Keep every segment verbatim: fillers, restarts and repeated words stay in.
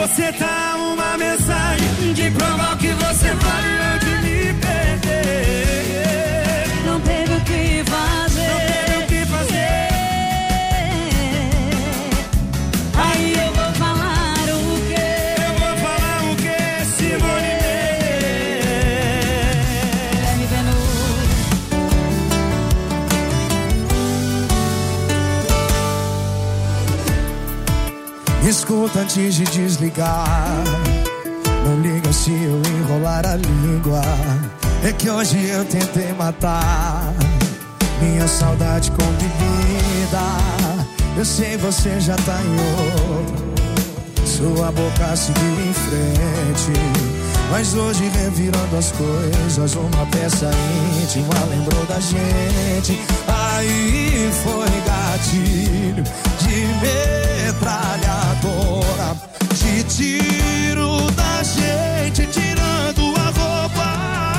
você tá uma mensagem de provar o que você vale antes de me perder. Não teve o que fazer. Não teve o que fazer. Aí eu vou falar o quê? Eu vou falar o quê, Simone Guilherme Benu. Escuta antes de desligar. Não liga se eu enrolar a língua. É que hoje eu tentei matar minha saudade com bebida. Eu sei você já tá em outro. Sua boca seguiu em frente. Mas hoje revirando as coisas, uma peça íntima lembrou da gente. Aí foi gatilho de metralhadora, de tiro da gente tirando a roupa.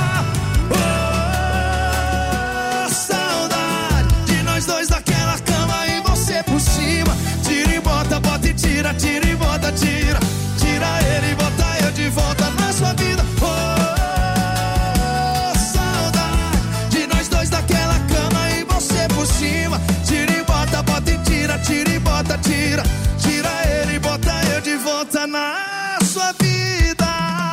Oh, saudade de nós dois naquela cama e você por cima. Tira e bota, bota e tira, tira e bota, tira. Tira ele e bota eu de volta na sua vida. Oh, saudade de nós dois naquela cama e você por cima. Tira e bota, bota e tira, tira e bota, tira. Tira ele e bota eu de volta na sua vida.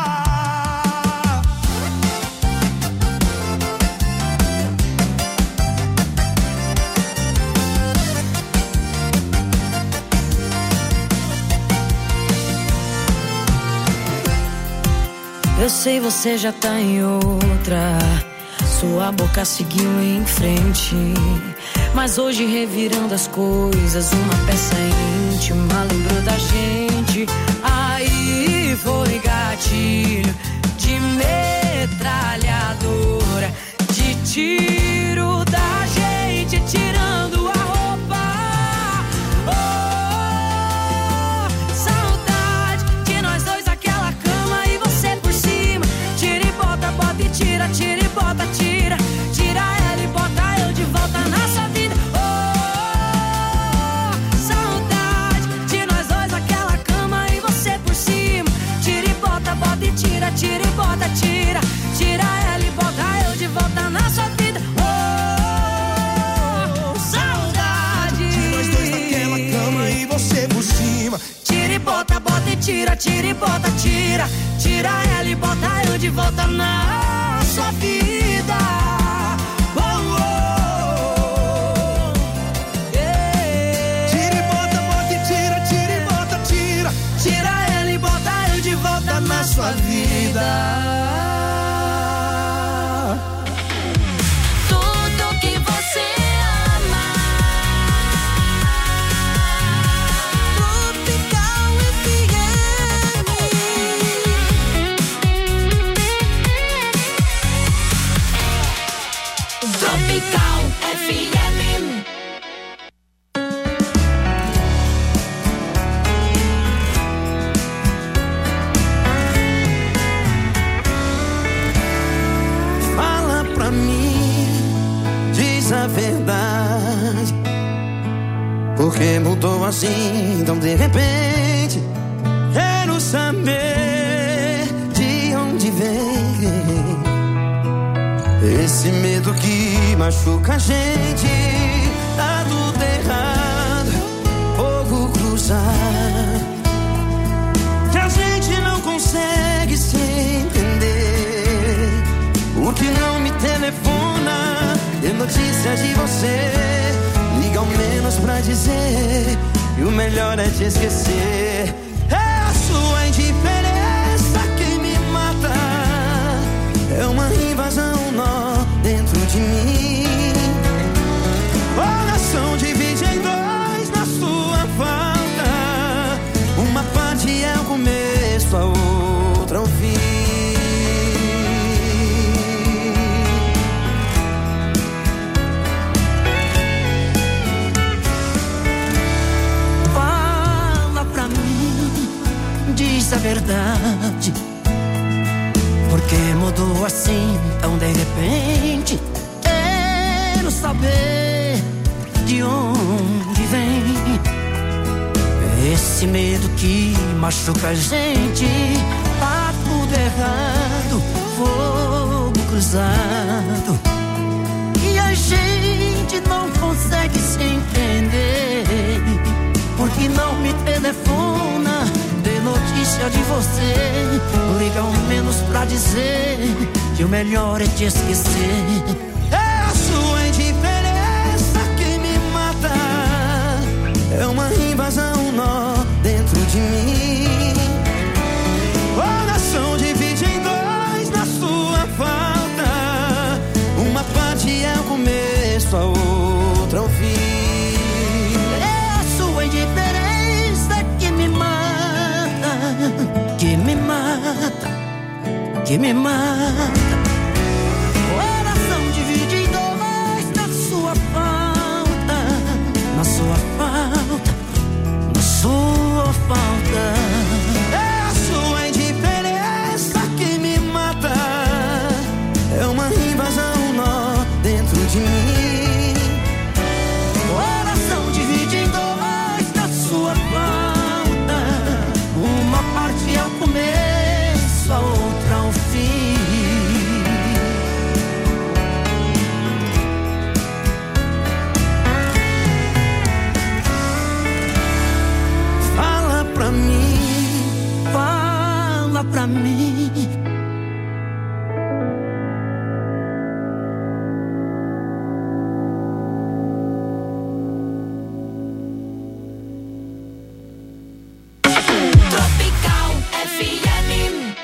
Eu sei você já tá em outra. Sua boca seguiu em frente. Mas hoje revirando as coisas, uma peça íntima lembrou da gente. Aí foi gatilho de metralhadora, de tiro da gente tirando a roupa. Oh, saudade de nós dois naquela cama e você por cima. Tira e bota, bota e tira, tira e bota, tira. Tira ela e bota eu de volta na sua vida. Oh, saudade de nós dois naquela cama e você por cima. Tira e bota, bota e tira, tira e bota, tira. Tira ela e bota eu de volta na sua vida. Oh, saudade de nós dois naquela cama e você por cima. Tira e bota, bota e tira, tira e bota, tira. Tira ela e bota eu de volta na sua vida. Oh, oh, yeah. Tira e bota, bota e tira, tira e bota, tira. Tira ela e bota eu de volta na sua vida. Tudo que você ama. Tropical F M. Tropical F M. Fala pra mim, diz a verdade. Por que mudou assim tão de repente? Quero saber de onde vem esse medo que machuca a gente. Tá tudo errado, fogo cruzar, que a gente não consegue se entender. O que não me telefona, tem notícias de você. Liga ao menos pra dizer, e o melhor é te esquecer. É a sua indiferença que me mata. É uma invasão, um nó dentro de mim. Coração divide em dois na sua falta. Uma parte é o começo, a outra o fim. Fala pra mim, diz a verdade. Por que mudou assim tão de repente? Quero saber de onde vem esse esse medo que machuca a gente. Tá tudo errado, fogo cruzado, e a gente não consegue se entender. Porque não me telefona, dê notícia de você. Liga ao menos pra dizer que o melhor é te esquecer. É a sua indiferença que me mata, é uma invasão, um nó dentro de mim. Coração divide em dois na sua falta, uma parte é o começo, a outra é o fim. É a sua indiferença que me mata, que me mata, que me mata. Coração divide em dois na sua falta, na sua falta, na sua falta. É a sua indiferença que me mata, é uma invasão, um nó dentro de mim. Coração divide em dois na sua falta, uma parte é o começo, a outra é o fim. Fala pra mim, fala pra mim. Tropical F M.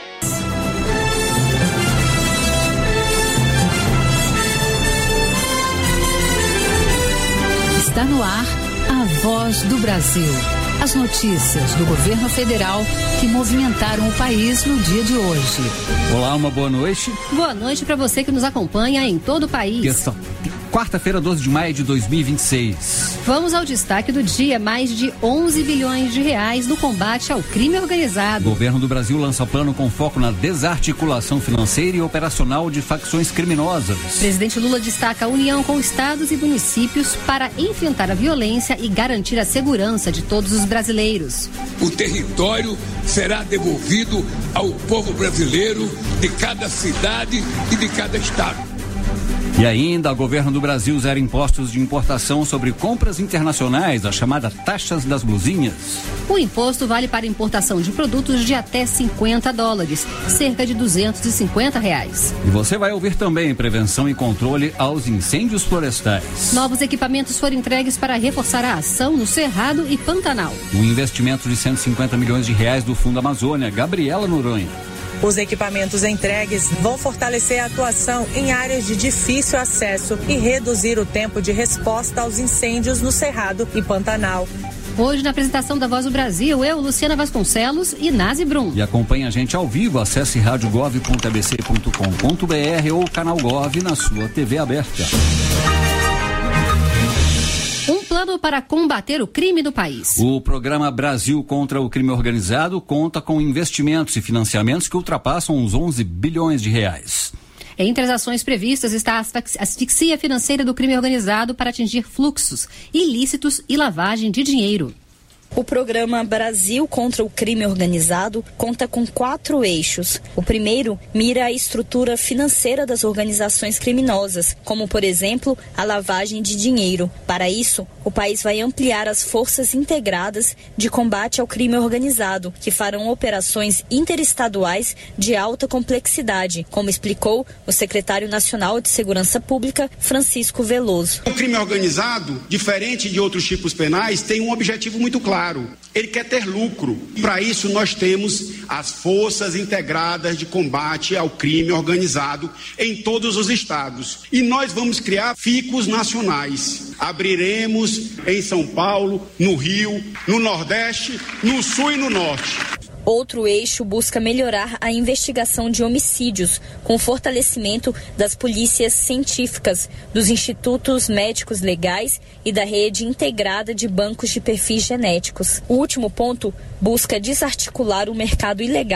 Está no ar a Voz do Brasil. As notícias do governo federal que movimentaram o país no dia de hoje. Olá, uma boa noite. Boa noite para você que nos acompanha em todo o país. Terça, quarta-feira, doze de maio de dois mil e vinte e seis. Vamos ao destaque do dia: mais de onze bilhões de reais no combate ao crime organizado. O governo do Brasil lança plano com foco na desarticulação financeira e operacional de facções criminosas. Presidente Lula destaca a união com estados e municípios para enfrentar a violência e garantir a segurança de todos os brasileiros. O território será devolvido ao povo brasileiro de cada cidade e de cada estado. E ainda, o governo do Brasil zera impostos de importação sobre compras internacionais, a chamada taxas das blusinhas. O imposto vale para importação de produtos de até cinquenta dólares, cerca de duzentos e cinquenta reais. E você vai ouvir também prevenção e controle aos incêndios florestais. Novos equipamentos foram entregues para reforçar a ação no Cerrado e Pantanal. Um investimento de cento e cinquenta milhões de reais do Fundo Amazônia. Gabriela Noronha. Os equipamentos entregues vão fortalecer a atuação em áreas de difícil acesso e reduzir o tempo de resposta aos incêndios no Cerrado e Pantanal. Hoje, na apresentação da Voz do Brasil, eu, Luciana Vasconcelos e Nazi Brum. E acompanhe a gente ao vivo, acesse rádio gov ponto a b c ponto com ponto b r ou canal Gov na sua T V aberta. Um plano para combater o crime do país. O programa Brasil contra o Crime Organizado conta com investimentos e financiamentos que ultrapassam os onze bilhões de reais. Entre as ações previstas está a asfixia financeira do crime organizado para atingir fluxos ilícitos e lavagem de dinheiro. O programa Brasil contra o Crime Organizado conta com quatro eixos. O primeiro mira a estrutura financeira das organizações criminosas, como, por exemplo, a lavagem de dinheiro. Para isso, o país vai ampliar as forças integradas de combate ao crime organizado, que farão operações interestaduais de alta complexidade, como explicou o secretário nacional de Segurança Pública, Francisco Veloso. O crime organizado, diferente de outros tipos penais, tem um objetivo muito claro. Ele quer ter lucro. Para isso, nós temos as forças integradas de combate ao crime organizado em todos os estados. E nós vamos criar ficos nacionais. Abriremos em São Paulo, no Rio, no Nordeste, no Sul e no Norte. Outro eixo busca melhorar a investigação de homicídios, com fortalecimento das polícias científicas, dos institutos médicos legais e da rede integrada de bancos de perfis genéticos. O último ponto busca desarticular o mercado ilegal que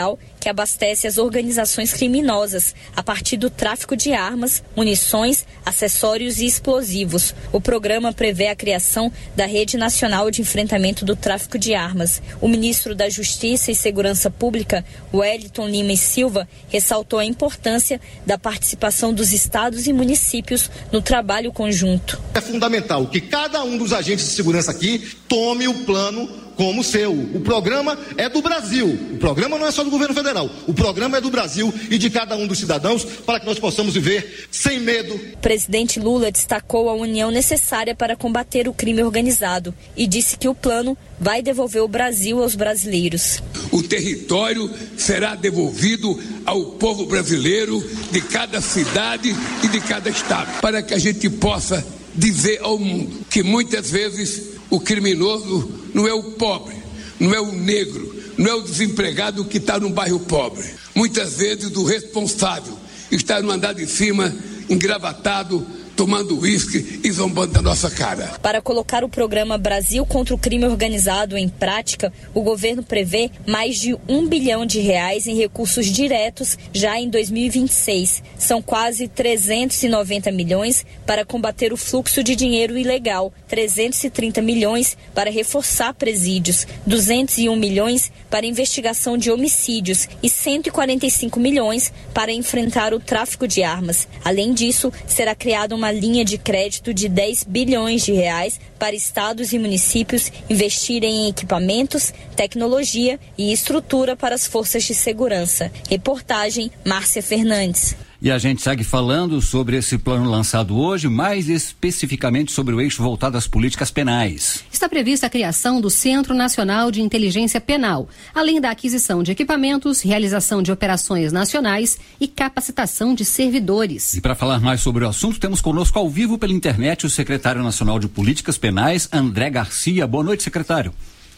que abastece as organizações criminosas a partir do tráfico de armas, munições, acessórios e explosivos. O programa prevê a criação da Rede Nacional de Enfrentamento do Tráfico de Armas. O ministro da Justiça e Segurança Pública, Wellington Lima e Silva, ressaltou a importância da participação dos estados e municípios no trabalho conjunto. É fundamental que cada um dos agentes de segurança aqui tome o plano como seu. O programa é do Brasil. O programa não é só do governo federal. O programa é do Brasil e de cada um dos cidadãos para que nós possamos viver sem medo. O presidente Lula destacou a união necessária para combater o crime organizado e disse que o plano vai devolver o Brasil aos brasileiros. O território será devolvido ao povo brasileiro de cada cidade e de cada estado, para que a gente possa dizer ao mundo que muitas vezes o criminoso não é o pobre, não é o negro, não é o desempregado que está no bairro pobre. Muitas vezes o responsável está no andar de cima, engravatado, tomando uísque e zombando da nossa cara. Para colocar o programa Brasil contra o Crime Organizado em prática, o governo prevê mais de um bilhão de reais em recursos diretos já em dois mil e vinte e seis. São quase trezentos e noventa milhões para combater o fluxo de dinheiro ilegal, trezentos e trinta milhões para reforçar presídios, duzentos e um milhões para investigação de homicídios e cento e quarenta e cinco milhões para enfrentar o tráfico de armas. Além disso, será criada uma linha de crédito de dez bilhões de reais para estados e municípios investirem em equipamentos, tecnologia e estrutura para as forças de segurança. Reportagem Márcia Fernandes. E a gente segue falando sobre esse plano lançado hoje, mais especificamente sobre o eixo voltado às políticas penais. Está prevista a criação do Centro Nacional de Inteligência Penal, além da aquisição de equipamentos, realização de operações nacionais e capacitação de servidores. E para falar mais sobre o assunto, temos conosco ao vivo pela internet o secretário nacional de Políticas Penais, André Garcia. Boa noite, secretário.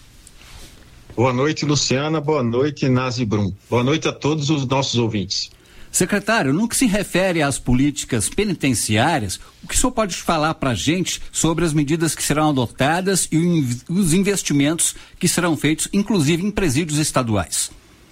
Boa noite, Luciana. Boa noite, Nazi Brum. Boa noite a todos os nossos ouvintes. Secretário, no que se refere às políticas penitenciárias, o que o senhor pode falar para a gente sobre as medidas que serão adotadas e os investimentos que serão feitos, inclusive em presídios estaduais?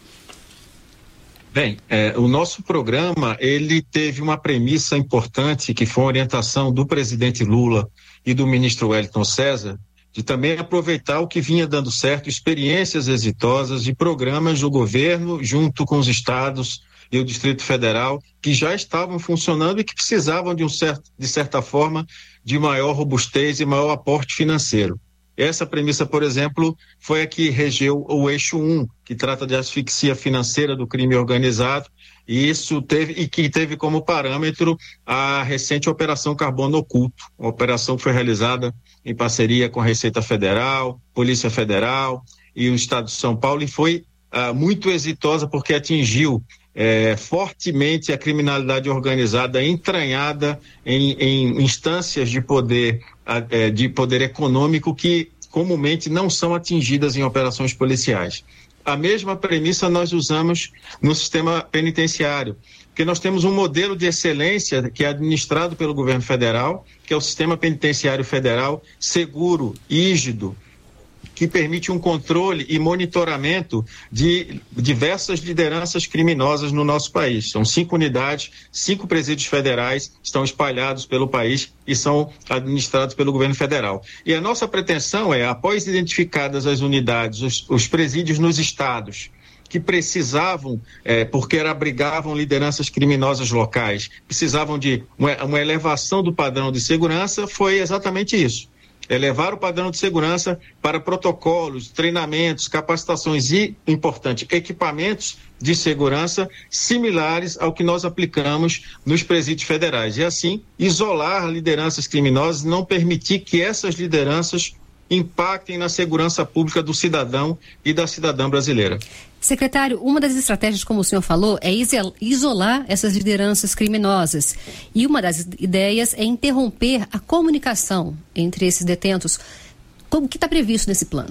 Bem, é, o nosso programa, ele teve uma premissa importante, que foi a orientação do presidente Lula e do ministro Wellington César, de também aproveitar o que vinha dando certo, experiências exitosas de programas do governo junto com os estados e o Distrito Federal, que já estavam funcionando e que precisavam de, um certo, de certa forma, de maior robustez e maior aporte financeiro. Essa premissa, por exemplo, foi a que regeu o eixo um, que trata de asfixia financeira do crime organizado, e isso teve, e que teve como parâmetro a recente Operação Carbono Oculto, uma operação que foi realizada em parceria com a Receita Federal, Polícia Federal e o Estado de São Paulo, e foi ah, muito exitosa porque atingiu É, fortemente a criminalidade organizada entranhada em, em instâncias de poder, é, de poder econômico que comumente não são atingidas em operações policiais. A mesma premissa nós usamos no sistema penitenciário, porque nós temos um modelo de excelência que é administrado pelo governo federal, que é o sistema penitenciário federal seguro, rígido, que permite um controle e monitoramento de diversas lideranças criminosas no nosso país. São cinco unidades, cinco presídios federais, estão espalhados pelo país e são administrados pelo governo federal. E a nossa pretensão é, após identificadas as unidades, os, os presídios nos estados, que precisavam, é, porque abrigavam lideranças criminosas locais, precisavam de uma, uma elevação do padrão de segurança, foi exatamente isso. Elevar o padrão de segurança para protocolos, treinamentos, capacitações e, importante, equipamentos de segurança similares ao que nós aplicamos nos presídios federais. E assim, isolar lideranças criminosas e não permitir que essas lideranças impactem na segurança pública do cidadão e da cidadã brasileira. Secretário, uma das estratégias, como o senhor falou, é isolar essas lideranças criminosas. E uma das ideias é interromper a comunicação entre esses detentos. Como que está previsto nesse plano?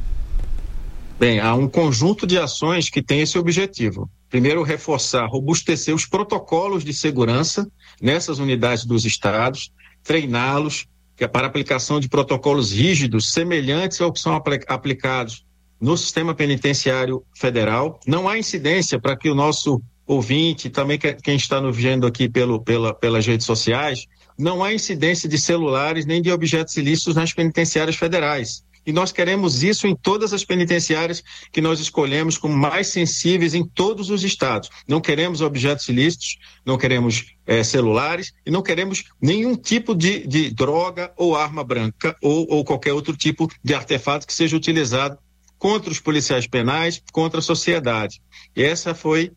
Bem, há um conjunto de ações que tem esse objetivo. Primeiro, reforçar, robustecer os protocolos de segurança nessas unidades dos estados, treiná-los, que é para aplicação de protocolos rígidos, semelhantes ao que são apl- aplicados no sistema penitenciário federal. Não há incidência, para que o nosso ouvinte, também quem está nos vendo aqui pelo, pela, pelas redes sociais, não há incidência de celulares nem de objetos ilícitos nas penitenciárias federais. E nós queremos isso em todas as penitenciárias que nós escolhemos como mais sensíveis em todos os estados. Não queremos objetos ilícitos, não queremos é, celulares e não queremos nenhum tipo de, de droga ou arma branca ou, ou qualquer outro tipo de artefato que seja utilizado contra os policiais penais, contra a sociedade. E essa foi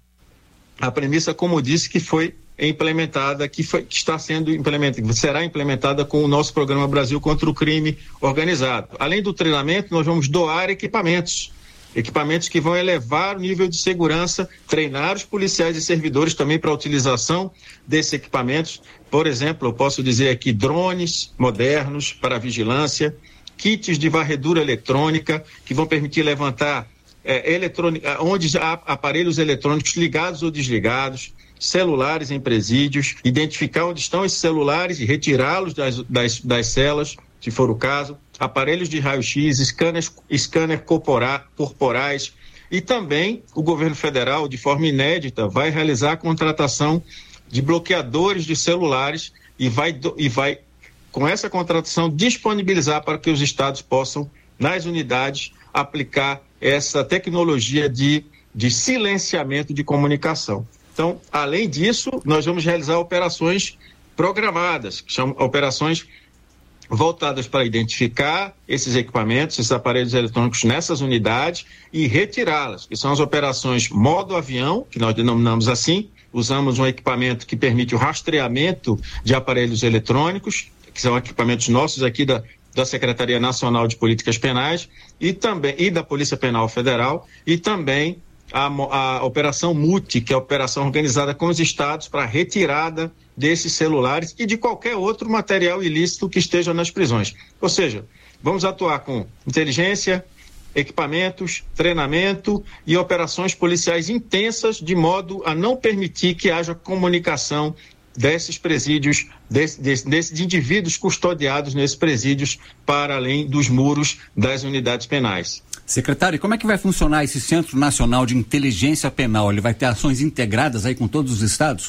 a premissa, como disse, que foi implementada, que, foi, que está sendo implementada, será implementada com o nosso programa Brasil contra o Crime Organizado. Além do treinamento, nós vamos doar equipamentos, equipamentos que vão elevar o nível de segurança, treinar os policiais e servidores também para a utilização desses equipamentos. Por exemplo, eu posso dizer aqui drones modernos para vigilância, kits de varredura eletrônica que vão permitir levantar é, eletrônica, onde há aparelhos eletrônicos ligados ou desligados, celulares em presídios, identificar onde estão esses celulares e retirá-los das, das, das celas, se for o caso, aparelhos de raio-x, scanners, scanner corpora, corporais, e também o governo federal, de forma inédita, vai realizar a contratação de bloqueadores de celulares e vai, e vai com essa contratação, disponibilizar para que os estados possam, nas unidades, aplicar essa tecnologia de, de silenciamento de comunicação. Então, além disso, nós vamos realizar operações programadas, que são operações voltadas para identificar esses equipamentos, esses aparelhos eletrônicos nessas unidades e retirá-las, que são as operações modo avião, que nós denominamos assim. Usamos um equipamento que permite o rastreamento de aparelhos eletrônicos, que são equipamentos nossos aqui da, da Secretaria Nacional de Políticas Penais e também e da Polícia Penal Federal, e também a, a Operação MUTI, que é a operação organizada com os estados para retirada desses celulares e de qualquer outro material ilícito que esteja nas prisões. Ou seja, vamos atuar com inteligência, equipamentos, treinamento e operações policiais intensas, de modo a não permitir que haja comunicação desses presídios, desse, desse, desses indivíduos custodiados nesses presídios para além dos muros das unidades penais. Secretário, como é que vai funcionar esse Centro Nacional de Inteligência Penal? Ele vai ter ações integradas aí com todos os estados?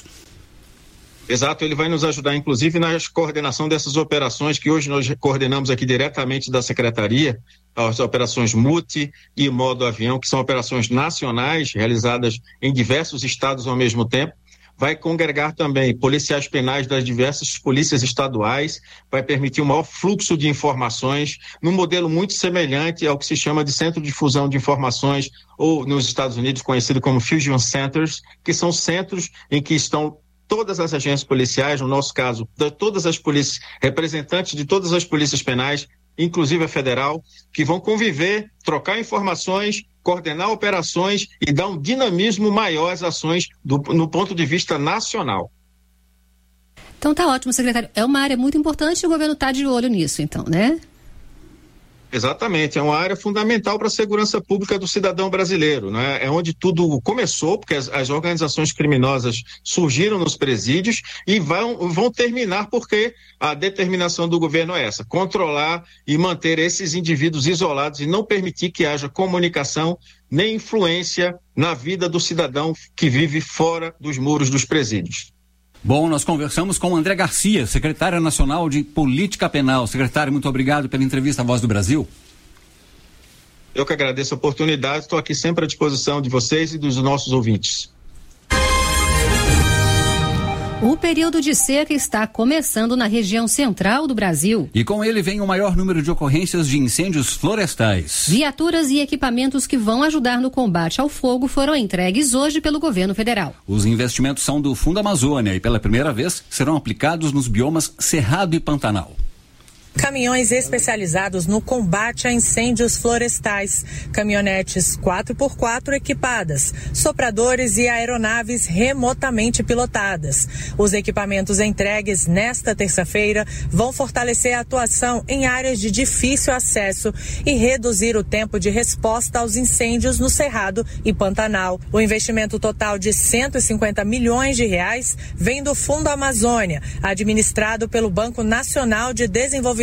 Exato, ele vai nos ajudar, inclusive, na coordenação dessas operações que hoje nós coordenamos aqui diretamente da Secretaria, as operações MUTI e modo avião, que são operações nacionais realizadas em diversos estados ao mesmo tempo. Vai congregar também policiais penais das diversas polícias estaduais, vai permitir um maior fluxo de informações, num modelo muito semelhante ao que se chama de Centro de Fusão de Informações, ou nos Estados Unidos conhecido como Fusion Centers, que são centros em que estão todas as agências policiais, no nosso caso, de todas as polícias, representantes de todas as polícias penais, inclusive a federal, que vão conviver, trocar informações, coordenar operações e dar um dinamismo maior às ações do, no ponto de vista nacional. Então tá ótimo, secretário. É uma área muito importante e o governo está de olho nisso, então, né? Exatamente, é uma área fundamental para a segurança pública do cidadão brasileiro, né? É onde tudo começou, porque as, as organizações criminosas surgiram nos presídios e vão, vão terminar porque a determinação do governo é essa, controlar e manter esses indivíduos isolados e não permitir que haja comunicação nem influência na vida do cidadão que vive fora dos muros dos presídios. Bom, nós conversamos com o André Garcia, secretário nacional de Política Penal. Secretário, muito obrigado pela entrevista à Voz do Brasil. Eu que agradeço a oportunidade, estou aqui sempre à disposição de vocês e dos nossos ouvintes. O período de seca está começando na região central do Brasil. E com ele vem o maior número de ocorrências de incêndios florestais. Viaturas e equipamentos que vão ajudar no combate ao fogo foram entregues hoje pelo governo federal. Os investimentos são do Fundo Amazônia e pela primeira vez serão aplicados nos biomas Cerrado e Pantanal. Caminhões especializados no combate a incêndios florestais, caminhonetes quatro por quatro equipadas, sopradores e aeronaves remotamente pilotadas. Os equipamentos entregues nesta terça-feira vão fortalecer a atuação em áreas de difícil acesso e reduzir o tempo de resposta aos incêndios no Cerrado e Pantanal. O investimento total de cento e cinquenta milhões de reais vem do Fundo Amazônia, administrado pelo Banco Nacional de Desenvolvimento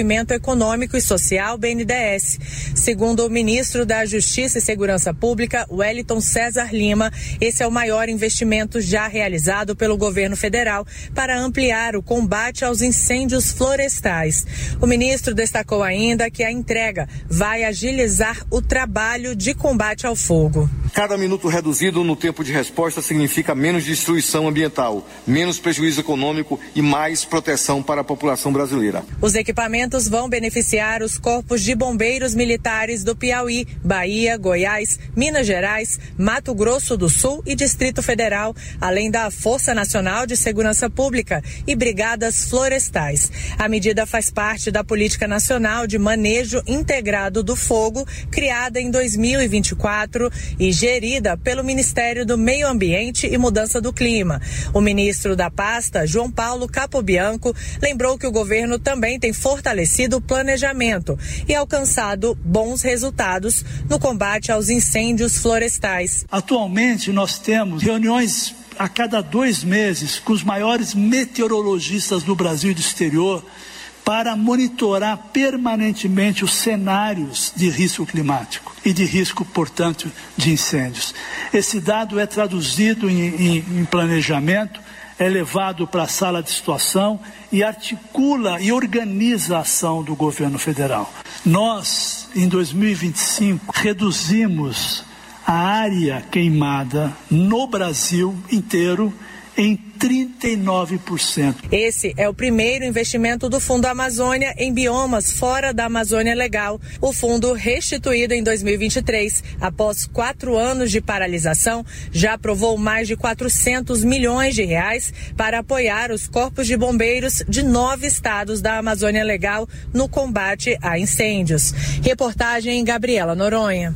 Desenvolvimento Econômico e Social, B N D E S. Segundo o ministro da Justiça e Segurança Pública, Wellington César Lima, esse é o maior investimento já realizado pelo governo federal para ampliar o combate aos incêndios florestais. O ministro destacou ainda que a entrega vai agilizar o trabalho de combate ao fogo. Cada minuto reduzido no tempo de resposta significa menos destruição ambiental, menos prejuízo econômico e mais proteção para a população brasileira. Os equipamentos vão beneficiar os corpos de bombeiros militares do Piauí, Bahia, Goiás, Minas Gerais, Mato Grosso do Sul e Distrito Federal, além da Força Nacional de Segurança Pública e brigadas florestais. A medida faz parte da Política Nacional de Manejo Integrado do Fogo, criada em dois mil e vinte e quatro e gerida pelo Ministério do Meio Ambiente e Mudança do Clima. O ministro da pasta, João Paulo Capobianco, lembrou que o governo também tem fortalecido o planejamento e alcançado bons resultados no combate aos incêndios florestais. Atualmente nós temos reuniões a cada dois meses com os maiores meteorologistas do Brasil e do exterior para monitorar permanentemente os cenários de risco climático e de risco, portanto, de incêndios. Esse dado é traduzido em, em, em planejamento, é levado para a sala de situação e articula e organiza a ação do governo federal. Nós, em dois mil e vinte e cinco, reduzimos a área queimada no Brasil inteiro em trinta e nove por cento. Esse é o primeiro investimento do Fundo Amazônia em biomas fora da Amazônia Legal. O fundo, restituído em dois mil e vinte e três, após quatro anos de paralisação, já aprovou mais de quatrocentos milhões de reais para apoiar os corpos de bombeiros de nove estados da Amazônia Legal no combate a incêndios. Reportagem Gabriela Noronha.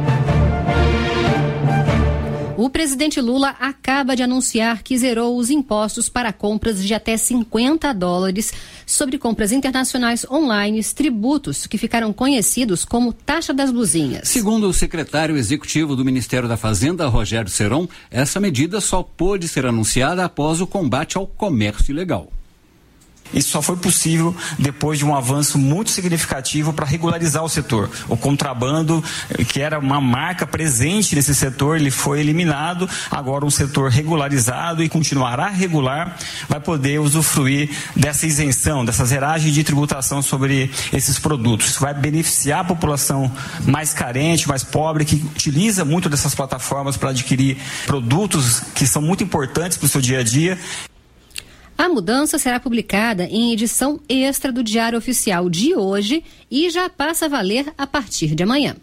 O presidente Lula acaba de anunciar que zerou os impostos para compras de até cinquenta dólares sobre compras internacionais online, tributos que ficaram conhecidos como taxa das blusinhas. Segundo o secretário executivo do Ministério da Fazenda, Rogério Seron, essa medida só pôde ser anunciada após o combate ao comércio ilegal. Isso só foi possível depois de um avanço muito significativo para regularizar o setor. O contrabando, que era uma marca presente nesse setor, ele foi eliminado. Agora um setor regularizado e continuará regular vai poder usufruir dessa isenção, dessa zeragem de tributação sobre esses produtos. Isso vai beneficiar a população mais carente, mais pobre, que utiliza muito dessas plataformas para adquirir produtos que são muito importantes para o seu dia a dia. A mudança será publicada em edição extra do Diário Oficial de hoje e já passa a valer a partir de amanhã.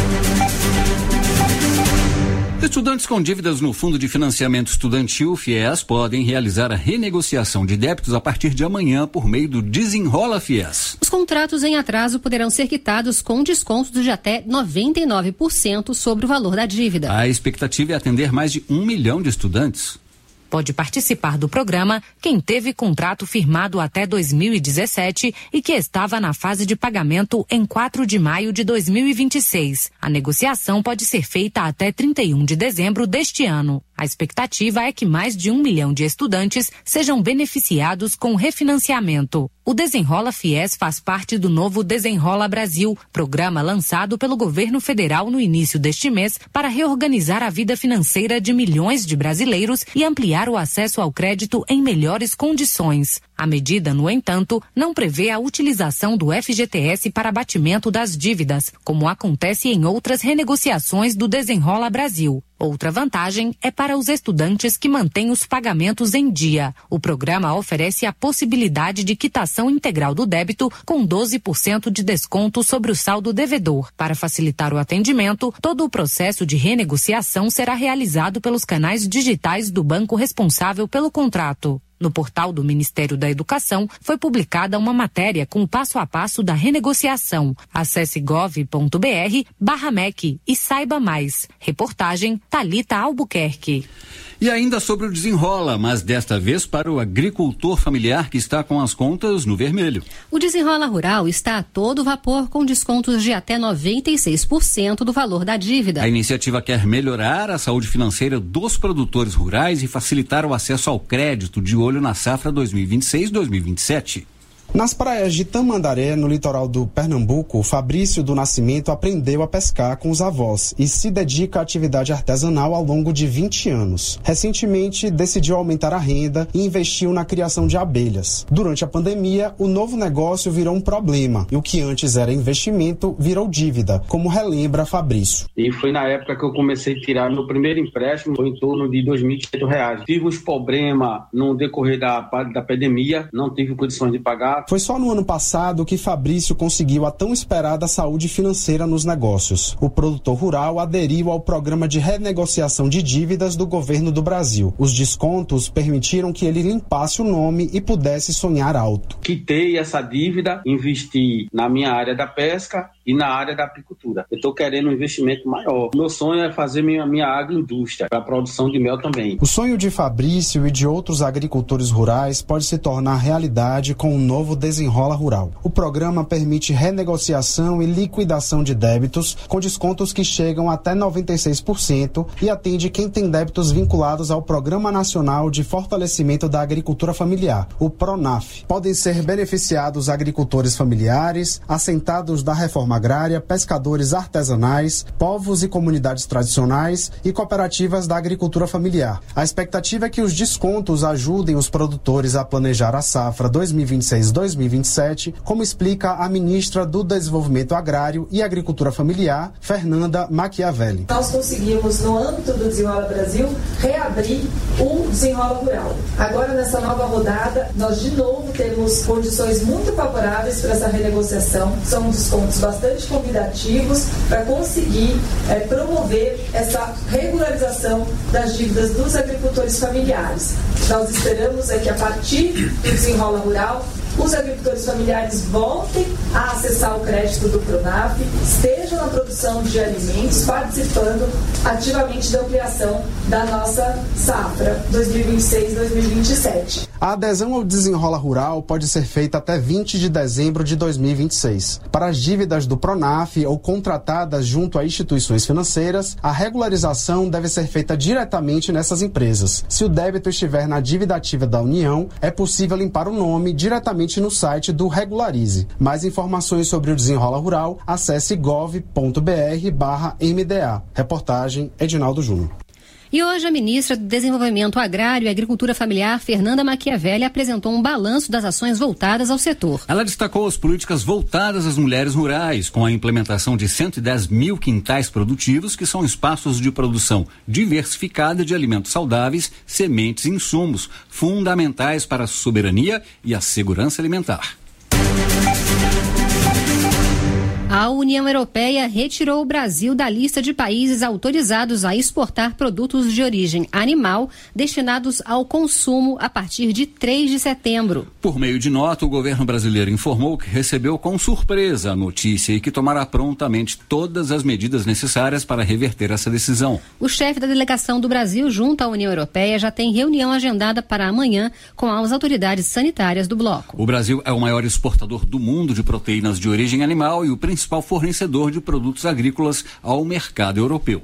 Estudantes com dívidas no Fundo de Financiamento Estudantil, FIES, podem realizar a renegociação de débitos a partir de amanhã por meio do Desenrola FIES. Os contratos em atraso poderão ser quitados com descontos de até noventa e nove por cento sobre o valor da dívida. A expectativa é atender mais de um milhão de estudantes. Pode participar do programa quem teve contrato firmado até dois mil e dezessete e que estava na fase de pagamento em quatro de maio de dois mil e vinte e seis. A negociação pode ser feita até trinta e um de dezembro deste ano. A expectativa é que mais de um milhão de estudantes sejam beneficiados com refinanciamento. O Desenrola FIES faz parte do novo Desenrola Brasil, programa lançado pelo governo federal no início deste mês para reorganizar a vida financeira de milhões de brasileiros e ampliar o acesso ao crédito em melhores condições. A medida, no entanto, não prevê a utilização do F G T S para abatimento das dívidas, como acontece em outras renegociações do Desenrola Brasil. Outra vantagem é para os estudantes que mantêm os pagamentos em dia. O programa oferece a possibilidade de quitação integral do débito com doze por cento de desconto sobre o saldo devedor. Para facilitar o atendimento, todo o processo de renegociação será realizado pelos canais digitais do banco responsável pelo contrato. No portal do Ministério da Educação foi publicada uma matéria com o passo a passo da renegociação. Acesse gov ponto br barra M E C e saiba mais. Reportagem Thalita Albuquerque. E ainda sobre o Desenrola, mas desta vez para o agricultor familiar que está com as contas no vermelho. O Desenrola Rural está a todo vapor com descontos de até noventa e seis por cento do valor da dívida. A iniciativa quer melhorar a saúde financeira dos produtores rurais e facilitar o acesso ao crédito de olho na safra dois mil e vinte e seis dois mil e vinte e sete. Nas praias de Tamandaré, no litoral do Pernambuco, Fabrício do Nascimento aprendeu a pescar com os avós e se dedica à atividade artesanal ao longo de vinte anos. Recentemente, decidiu aumentar a renda e investiu na criação de abelhas. Durante a pandemia, o novo negócio virou um problema e o que antes era investimento virou dívida, como relembra Fabrício. E foi na época que eu comecei a tirar meu primeiro empréstimo, foi em torno de dois mil e quinhentos reais. Tive uns problemas no decorrer da, da pandemia, não tive condições de pagar. Foi só no ano passado que Fabrício conseguiu a tão esperada saúde financeira nos negócios. O produtor rural aderiu ao programa de renegociação de dívidas do governo do Brasil. Os descontos permitiram que ele limpasse o nome e pudesse sonhar alto. Quitei essa dívida, investi na minha área da pesca e na área da apicultura. Eu estou querendo um investimento maior. Meu sonho é fazer minha, minha agroindústria para a produção de mel também. O sonho de Fabrício e de outros agricultores rurais pode se tornar realidade com o novo Desenrola Rural. O programa permite renegociação e liquidação de débitos com descontos que chegam até noventa e seis por cento e atende quem tem débitos vinculados ao Programa Nacional de Fortalecimento da Agricultura Familiar, o PRONAF. Podem ser beneficiados agricultores familiares, assentados da reforma agrária, pescadores artesanais, povos e comunidades tradicionais e cooperativas da agricultura familiar. A expectativa é que os descontos ajudem os produtores a planejar a safra dois mil e vinte e seis dois mil e vinte e sete, como explica a ministra do Desenvolvimento Agrário e Agricultura Familiar, Fernanda Machiavelli. Nós conseguimos, no âmbito do Desenrola Brasil, reabrir o Desenrola Rural. Agora, nessa nova rodada, nós de novo temos condições muito favoráveis para essa renegociação. São descontos bastante convidativos para conseguir é, promover essa regularização das dívidas dos agricultores familiares. Nós esperamos é que a partir do Desenrola Rural, os agricultores familiares voltem a acessar o crédito do PRONAF, estejam na produção de alimentos, participando ativamente da ampliação da nossa safra dois mil e vinte e seis dois mil e vinte e sete. A adesão ao Desenrola Rural pode ser feita até vinte de dezembro de dois mil e vinte e seis. Para as dívidas do PRONAF ou contratadas junto a instituições financeiras, a regularização deve ser feita diretamente nessas empresas. Se o débito estiver na dívida ativa da União, é possível limpar o nome diretamente no site do Regularize. Mais informações sobre o Desenrola Rural, acesse gov ponto br barra M D A. Reportagem Edinaldo Júnior. E hoje a ministra do Desenvolvimento Agrário e Agricultura Familiar, Fernanda Machiavelli, apresentou um balanço das ações voltadas ao setor. Ela destacou as políticas voltadas às mulheres rurais, com a implementação de cento e dez mil quintais produtivos, que são espaços de produção diversificada de alimentos saudáveis, sementes e insumos, fundamentais para a soberania e a segurança alimentar. A União Europeia retirou o Brasil da lista de países autorizados a exportar produtos de origem animal destinados ao consumo a partir de três de setembro. Por meio de nota, o governo brasileiro informou que recebeu com surpresa a notícia e que tomará prontamente todas as medidas necessárias para reverter essa decisão. O chefe da delegação do Brasil junto à União Europeia já tem reunião agendada para amanhã com as autoridades sanitárias do bloco. O Brasil é o maior exportador do mundo de proteínas de origem animal e o principal principal fornecedor de produtos agrícolas ao mercado europeu.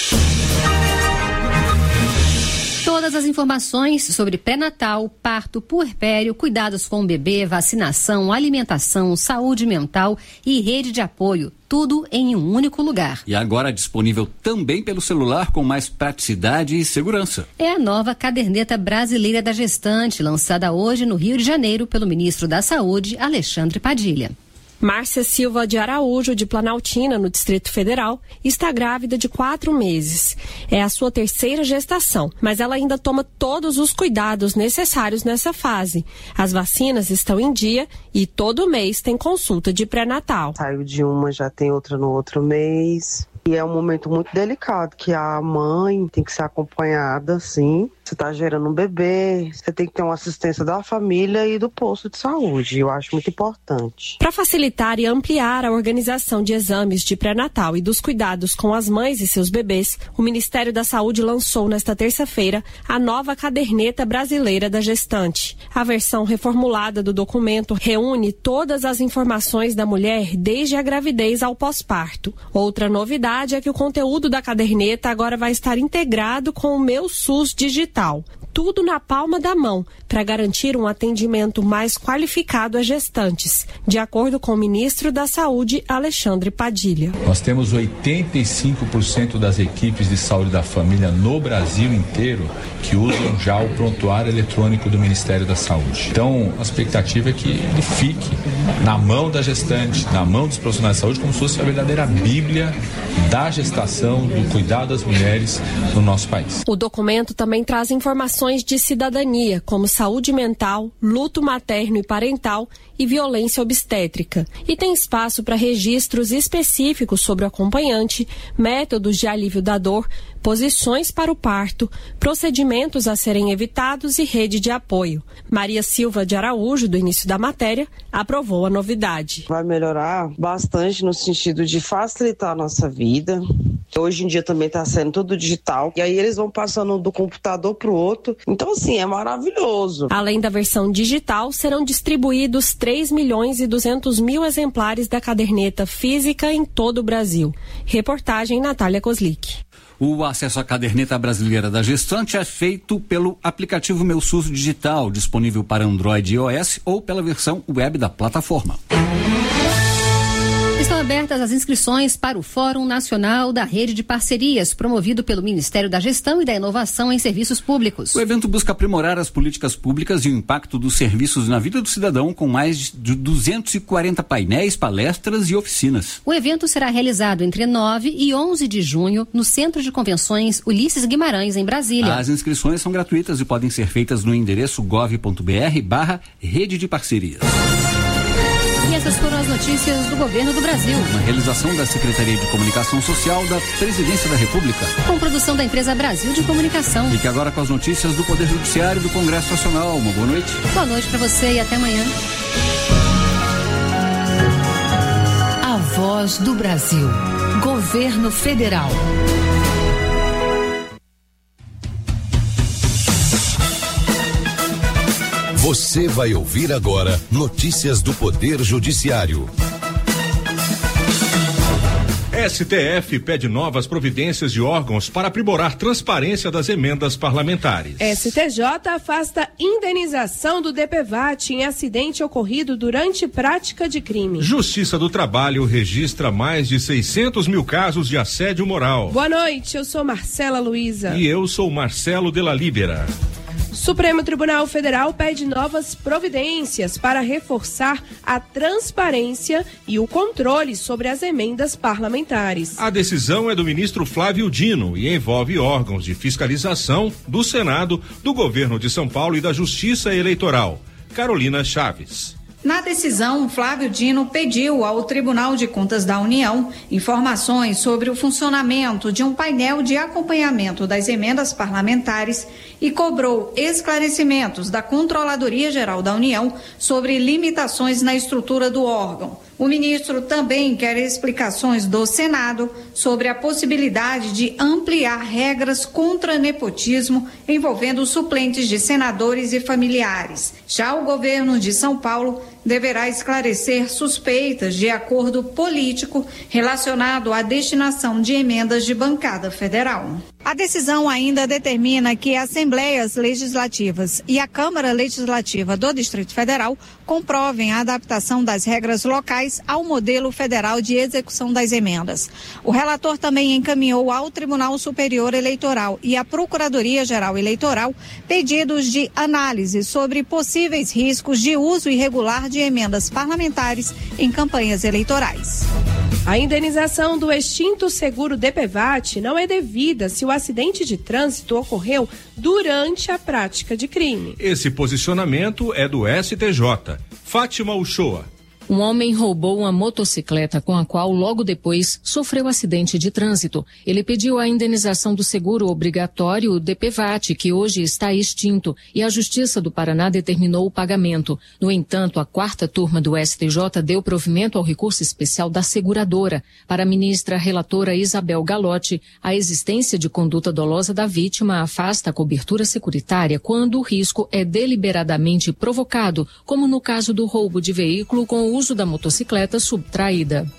Todas as informações sobre pré-natal, parto, puerpério, cuidados com o bebê, vacinação, alimentação, saúde mental e rede de apoio, tudo em um único lugar. E agora disponível também pelo celular com mais praticidade e segurança. É a nova Caderneta Brasileira da Gestante, lançada hoje no Rio de Janeiro pelo ministro da Saúde, Alexandre Padilha. Márcia Silva de Araújo, de Planaltina, no Distrito Federal, está grávida de quatro meses. É a sua terceira gestação, mas ela ainda toma todos os cuidados necessários nessa fase. As vacinas estão em dia e todo mês tem consulta de pré-natal. Saiu de uma, já tem outra no outro mês. E é um momento muito delicado, que a mãe tem que ser acompanhada, sim. Você está gerando um bebê, você tem que ter uma assistência da família e do posto de saúde. Eu acho muito importante. Para facilitar e ampliar a organização de exames de pré-natal e dos cuidados com as mães e seus bebês, o Ministério da Saúde lançou nesta terça-feira a nova Caderneta Brasileira da Gestante. A versão reformulada do documento reúne todas as informações da mulher desde a gravidez ao pós-parto. Outra novidade novidade é que o conteúdo da caderneta agora vai estar integrado com o Meu SUS Digital. Tudo na palma da mão, para garantir um atendimento mais qualificado às gestantes, de acordo com o ministro da Saúde, Alexandre Padilha. Nós temos oitenta e cinco por cento das equipes de saúde da família no Brasil inteiro que usam já o prontuário eletrônico do Ministério da Saúde. Então, a expectativa é que ele fique na mão da gestante, na mão dos profissionais de saúde, como se fosse a verdadeira bíblia da gestação, do cuidado das mulheres no nosso país. O documento também traz informações de cidadania, como saúde mental, luto materno e parental e violência obstétrica. E tem espaço para registros específicos sobre o acompanhante, métodos de alívio da dor, posições para o parto, procedimentos a serem evitados e rede de apoio. Maria Silva de Araújo, do início da matéria, aprovou a novidade. Vai melhorar bastante no sentido de facilitar a nossa vida. Hoje em dia também está sendo tudo digital. E aí eles vão passando do computador para o outro. Então, assim, é maravilhoso. Além da versão digital, serão distribuídos três milhões e duzentos mil exemplares da caderneta física em todo o Brasil. Reportagem Natália Kozlik. O acesso à caderneta brasileira da gestante é feito pelo aplicativo Meu SUS Digital, disponível para Android e iOS, ou pela versão web da plataforma. Estão abertas as inscrições para o Fórum Nacional da Rede de Parcerias, promovido pelo Ministério da Gestão e da Inovação em Serviços Públicos. O evento busca aprimorar as políticas públicas e o impacto dos serviços na vida do cidadão, com mais de duzentos e quarenta painéis, palestras e oficinas. O evento será realizado entre nove e onze de junho no Centro de Convenções Ulisses Guimarães, em Brasília. As inscrições são gratuitas e podem ser feitas no endereço gov.br barra Rede de Parcerias. E essas foram as notícias do Governo do Brasil. Uma realização da Secretaria de Comunicação Social da Presidência da República. Com produção da empresa Brasil de Comunicação. Fique agora com as notícias do Poder Judiciário e do Congresso Nacional. Uma boa noite. Boa noite para você e até amanhã. A Voz do Brasil. Governo Federal. Você vai ouvir agora notícias do Poder Judiciário. S T F pede novas providências de órgãos para aprimorar transparência das emendas parlamentares. S T J afasta indenização do D P V A T em acidente ocorrido durante prática de crime. Justiça do Trabalho registra mais de seiscentos mil casos de assédio moral. Boa noite, eu sou Marcela Luiza. E eu sou Marcelo de la Libera. Supremo Tribunal Federal pede novas providências para reforçar a transparência e o controle sobre as emendas parlamentares. A decisão é do ministro Flávio Dino e envolve órgãos de fiscalização do Senado, do Governo de São Paulo e da Justiça Eleitoral. Carolina Chaves. Na decisão, Flávio Dino pediu ao Tribunal de Contas da União informações sobre o funcionamento de um painel de acompanhamento das emendas parlamentares e cobrou esclarecimentos da Controladoria Geral da União sobre limitações na estrutura do órgão. O ministro também quer explicações do Senado sobre a possibilidade de ampliar regras contra nepotismo envolvendo suplentes de senadores e familiares. Já o governo de São Paulo deverá esclarecer suspeitas de acordo político relacionado à destinação de emendas de bancada federal. A decisão ainda determina que Assembleias Legislativas e a Câmara Legislativa do Distrito Federal comprovem a adaptação das regras locais ao modelo federal de execução das emendas. O relator também encaminhou ao Tribunal Superior Eleitoral e à Procuradoria-Geral Eleitoral pedidos de análise sobre possíveis riscos de uso irregular de emendas parlamentares em campanhas eleitorais. A indenização do extinto seguro D P V A T não é devida se o acidente de trânsito ocorreu durante a prática de crime. Esse posicionamento é do S T J. Fátima Uchoa. Um homem roubou uma motocicleta com a qual logo depois sofreu acidente de trânsito. Ele pediu a indenização do seguro obrigatório D P V A T, que hoje está extinto, e a Justiça do Paraná determinou o pagamento. No entanto, a quarta turma do S T J deu provimento ao recurso especial da seguradora. Para a ministra relatora Isabel Galotti, a existência de conduta dolosa da vítima afasta a cobertura securitária quando o risco é deliberadamente provocado, como no caso do roubo de veículo com o uso da motocicleta subtraída.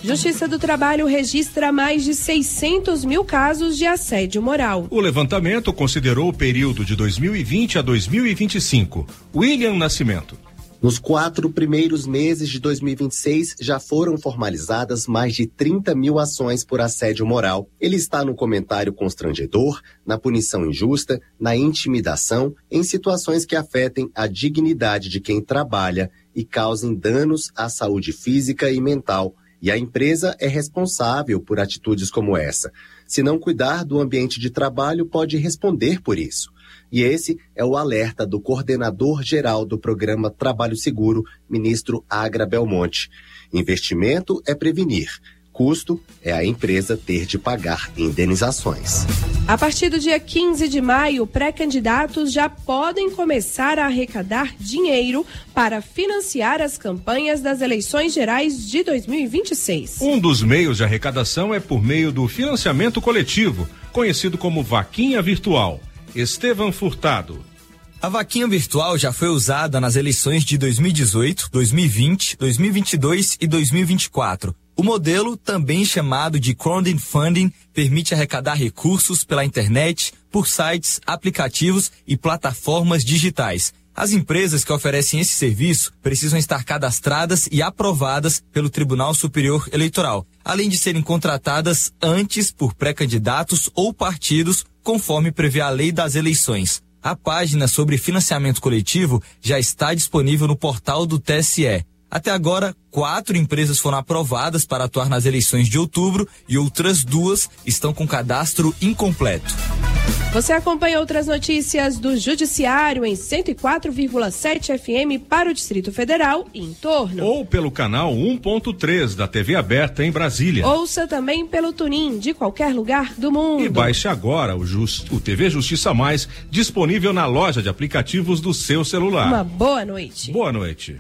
Justiça do Trabalho registra mais de seiscentos mil casos de assédio moral. O levantamento considerou o período de dois mil e vinte a dois mil e vinte e cinco. William Nascimento. Nos quatro primeiros meses de dois mil e vinte e seis, já foram formalizadas mais de trinta mil ações por assédio moral. Ele está no comentário constrangedor, na punição injusta, na intimidação, em situações que afetem a dignidade de quem trabalha e causem danos à saúde física e mental. E a empresa é responsável por atitudes como essa. Se não cuidar do ambiente de trabalho, pode responder por isso. E esse é o alerta do coordenador-geral do programa Trabalho Seguro, ministro Agra Belmonte. Investimento é prevenir. Custo é a empresa ter de pagar indenizações. A partir do dia quinze de maio, pré-candidatos já podem começar a arrecadar dinheiro para financiar as campanhas das eleições gerais de dois mil e vinte e seis. Um dos meios de arrecadação é por meio do financiamento coletivo, conhecido como vaquinha virtual. Estevam Furtado. A vaquinha virtual já foi usada nas eleições de dois mil e dezoito, dois mil e vinte, dois mil e vinte e dois e dois mil e vinte e quatro. O modelo, também chamado de crowdfunding, permite arrecadar recursos pela internet, por sites, aplicativos e plataformas digitais. As empresas que oferecem esse serviço precisam estar cadastradas e aprovadas pelo Tribunal Superior Eleitoral, além de serem contratadas antes por pré-candidatos ou partidos, conforme prevê a lei das eleições. A página sobre financiamento coletivo já está disponível no portal do T S E. Até agora, quatro empresas foram aprovadas para atuar nas eleições de outubro e outras duas estão com cadastro incompleto. Você acompanha outras notícias do Judiciário em cento e quatro vírgula sete F M para o Distrito Federal e em torno. Ou pelo canal um ponto três da T V aberta em Brasília. Ouça também pelo TuneIn de qualquer lugar do mundo. E baixe agora o, Just, o T V Justiça Mais, disponível na loja de aplicativos do seu celular. Uma boa noite. Boa noite.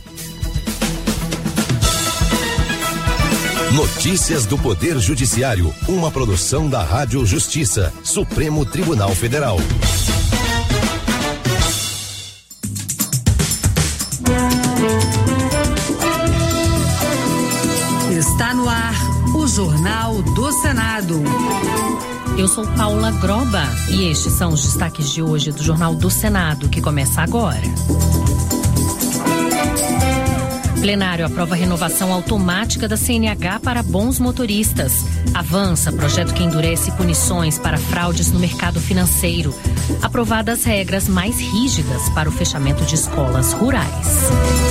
Notícias do Poder Judiciário, uma produção da Rádio Justiça, Supremo Tribunal Federal. Está no ar o Jornal do Senado. Eu sou Paula Groba e estes são os destaques de hoje do Jornal do Senado, que começa agora. Plenário aprova a renovação automática da C N H para bons motoristas. Avança projeto que endurece punições para fraudes no mercado financeiro. Aprovadas regras mais rígidas para o fechamento de escolas rurais.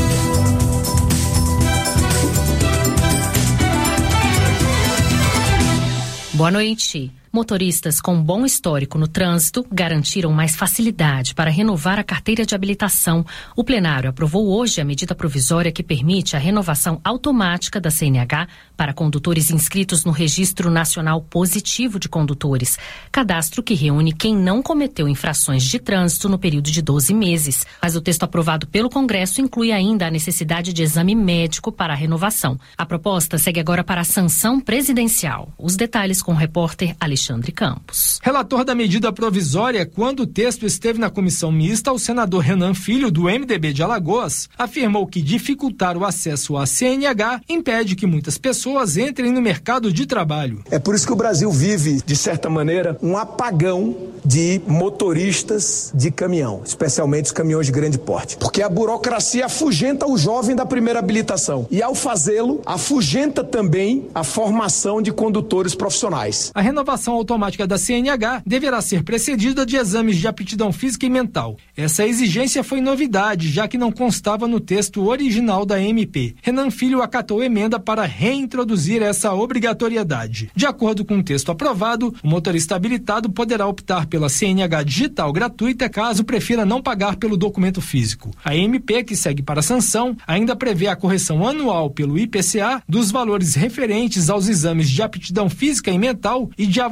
Boa noite. Motoristas com bom histórico no trânsito garantiram mais facilidade para renovar a carteira de habilitação. O plenário aprovou hoje a medida provisória que permite a renovação automática da C N H para condutores inscritos no Registro Nacional Positivo de Condutores, cadastro que reúne quem não cometeu infrações de trânsito no período de doze meses. Mas o texto aprovado pelo Congresso inclui ainda a necessidade de exame médico para a renovação. A proposta segue agora para a sanção presidencial. Os detalhes com o repórter Alexandre Alexandre Campos. Relator da medida provisória, quando o texto esteve na comissão mista, o senador Renan Filho, do M D B de Alagoas, afirmou que dificultar o acesso à C N H impede que muitas pessoas entrem no mercado de trabalho. É por isso que o Brasil vive, de certa maneira, um apagão de motoristas de caminhão, especialmente os caminhões de grande porte. Porque a burocracia afugenta o jovem da primeira habilitação e, ao fazê-lo, afugenta também a formação de condutores profissionais. A renovação automática da C N H deverá ser precedida de exames de aptidão física e mental. Essa exigência foi novidade, já que não constava no texto original da M P. Renan Filho acatou emenda para reintroduzir essa obrigatoriedade. De acordo com o texto aprovado, o motorista habilitado poderá optar pela C N H digital gratuita caso prefira não pagar pelo documento físico. A M P, que segue para a sanção, ainda prevê a correção anual pelo I P C A dos valores referentes aos exames de aptidão física e mental e de avaliação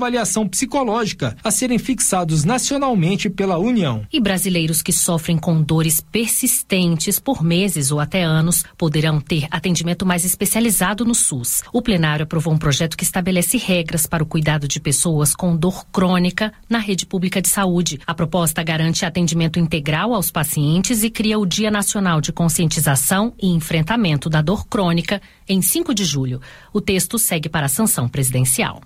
avaliação psicológica, a serem fixados nacionalmente pela União. E brasileiros que sofrem com dores persistentes por meses ou até anos poderão ter atendimento mais especializado no SUS. O plenário aprovou um projeto que estabelece regras para o cuidado de pessoas com dor crônica na rede pública de saúde. A proposta garante atendimento integral aos pacientes e cria o Dia Nacional de Conscientização e Enfrentamento da Dor Crônica em cinco de julho. O texto segue para a sanção presidencial.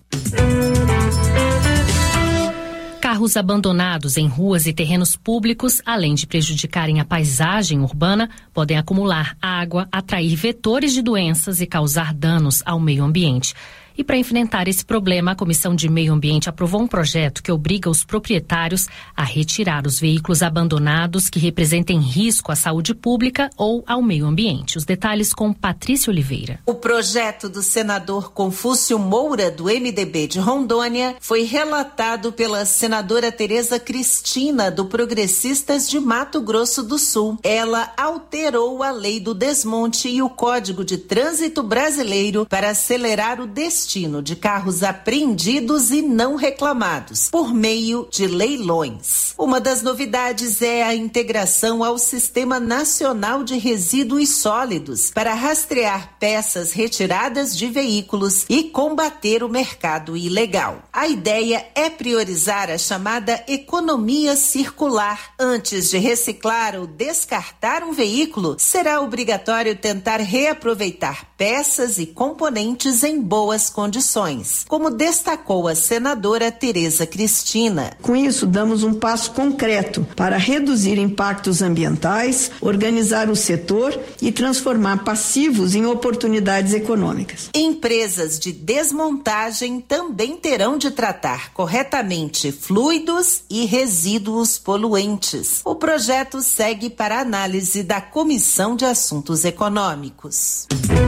Carros abandonados em ruas e terrenos públicos, além de prejudicarem a paisagem urbana, podem acumular água, atrair vetores de doenças e causar danos ao meio ambiente. E para enfrentar esse problema, a Comissão de Meio Ambiente aprovou um projeto que obriga os proprietários a retirar os veículos abandonados que representem risco à saúde pública ou ao meio ambiente. Os detalhes com Patrícia Oliveira. O projeto do senador Confúcio Moura, do M D B de Rondônia, foi relatado pela senadora Tereza Cristina, do Progressistas de Mato Grosso do Sul. Ela alterou a lei do desmonte e o Código de Trânsito Brasileiro para acelerar o destino de carros apreendidos e não reclamados, por meio de leilões. Uma das novidades é a integração ao Sistema Nacional de Resíduos Sólidos para rastrear peças retiradas de veículos e combater o mercado ilegal. A ideia é priorizar a chamada economia circular. Antes de reciclar ou descartar um veículo, será obrigatório tentar reaproveitar peças e componentes em boas condições, como destacou a senadora Tereza Cristina. Com isso, damos um passo concreto para reduzir impactos ambientais, organizar o setor e transformar passivos em oportunidades econômicas. Empresas de desmontagem também terão de tratar corretamente fluidos e resíduos poluentes. O projeto segue para a análise da Comissão de Assuntos Econômicos.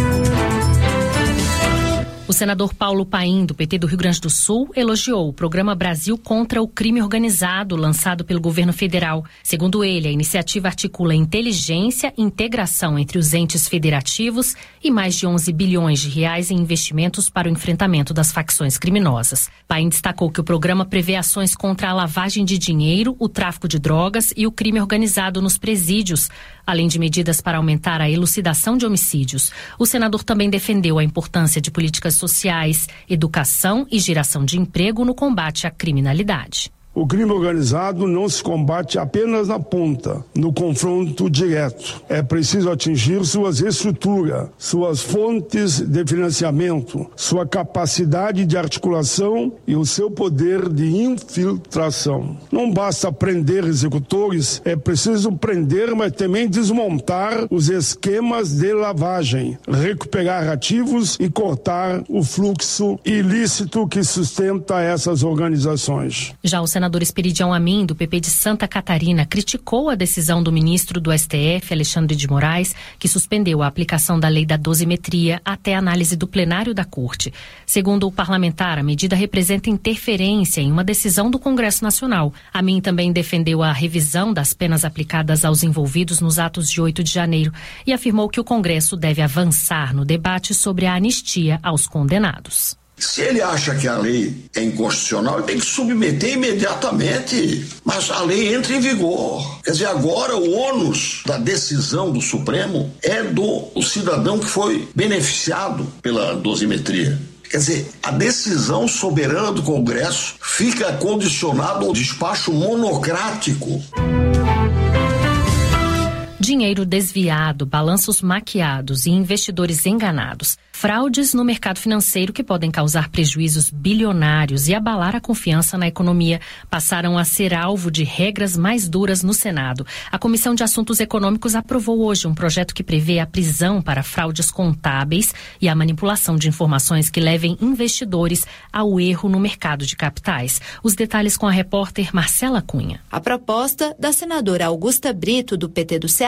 O senador Paulo Paim, do P T do Rio Grande do Sul, elogiou o programa Brasil contra o Crime Organizado, lançado pelo governo federal. Segundo ele, a iniciativa articula inteligência e integração entre os entes federativos e mais de onze bilhões de reais em investimentos para o enfrentamento das facções criminosas. Paim destacou que o programa prevê ações contra a lavagem de dinheiro, o tráfico de drogas e o crime organizado nos presídios, além de medidas para aumentar a elucidação de homicídios. O senador também defendeu a importância de políticas sociais, educação e geração de emprego no combate à criminalidade. O crime organizado não se combate apenas na ponta, no confronto direto. É preciso atingir suas estruturas, suas fontes de financiamento, sua capacidade de articulação e o seu poder de infiltração. Não basta prender executores, é preciso prender, mas também desmontar os esquemas de lavagem, recuperar ativos e cortar o fluxo ilícito que sustenta essas organizações. Já o senador Esperidião Amin, do P P de Santa Catarina, criticou a decisão do ministro do S T F, Alexandre de Moraes, que suspendeu a aplicação da lei da dosimetria até a análise do plenário da Corte. Segundo o parlamentar, a medida representa interferência em uma decisão do Congresso Nacional. Amin também defendeu a revisão das penas aplicadas aos envolvidos nos atos de oito de janeiro e afirmou que o Congresso deve avançar no debate sobre a anistia aos condenados. Se ele acha que a lei é inconstitucional, ele tem que submeter imediatamente. Mas a lei entra em vigor. Quer dizer, agora o ônus da decisão do Supremo é do cidadão que foi beneficiado pela dosimetria. Quer dizer, a decisão soberana do Congresso fica condicionada ao despacho monocrático. Dinheiro desviado, balanços maquiados e investidores enganados. Fraudes no mercado financeiro que podem causar prejuízos bilionários e abalar a confiança na economia passaram a ser alvo de regras mais duras no Senado. A Comissão de Assuntos Econômicos aprovou hoje um projeto que prevê a prisão para fraudes contábeis e a manipulação de informações que levem investidores ao erro no mercado de capitais. Os detalhes com a repórter Marcela Cunha. A proposta da senadora Augusta Brito, do P T do Ceará,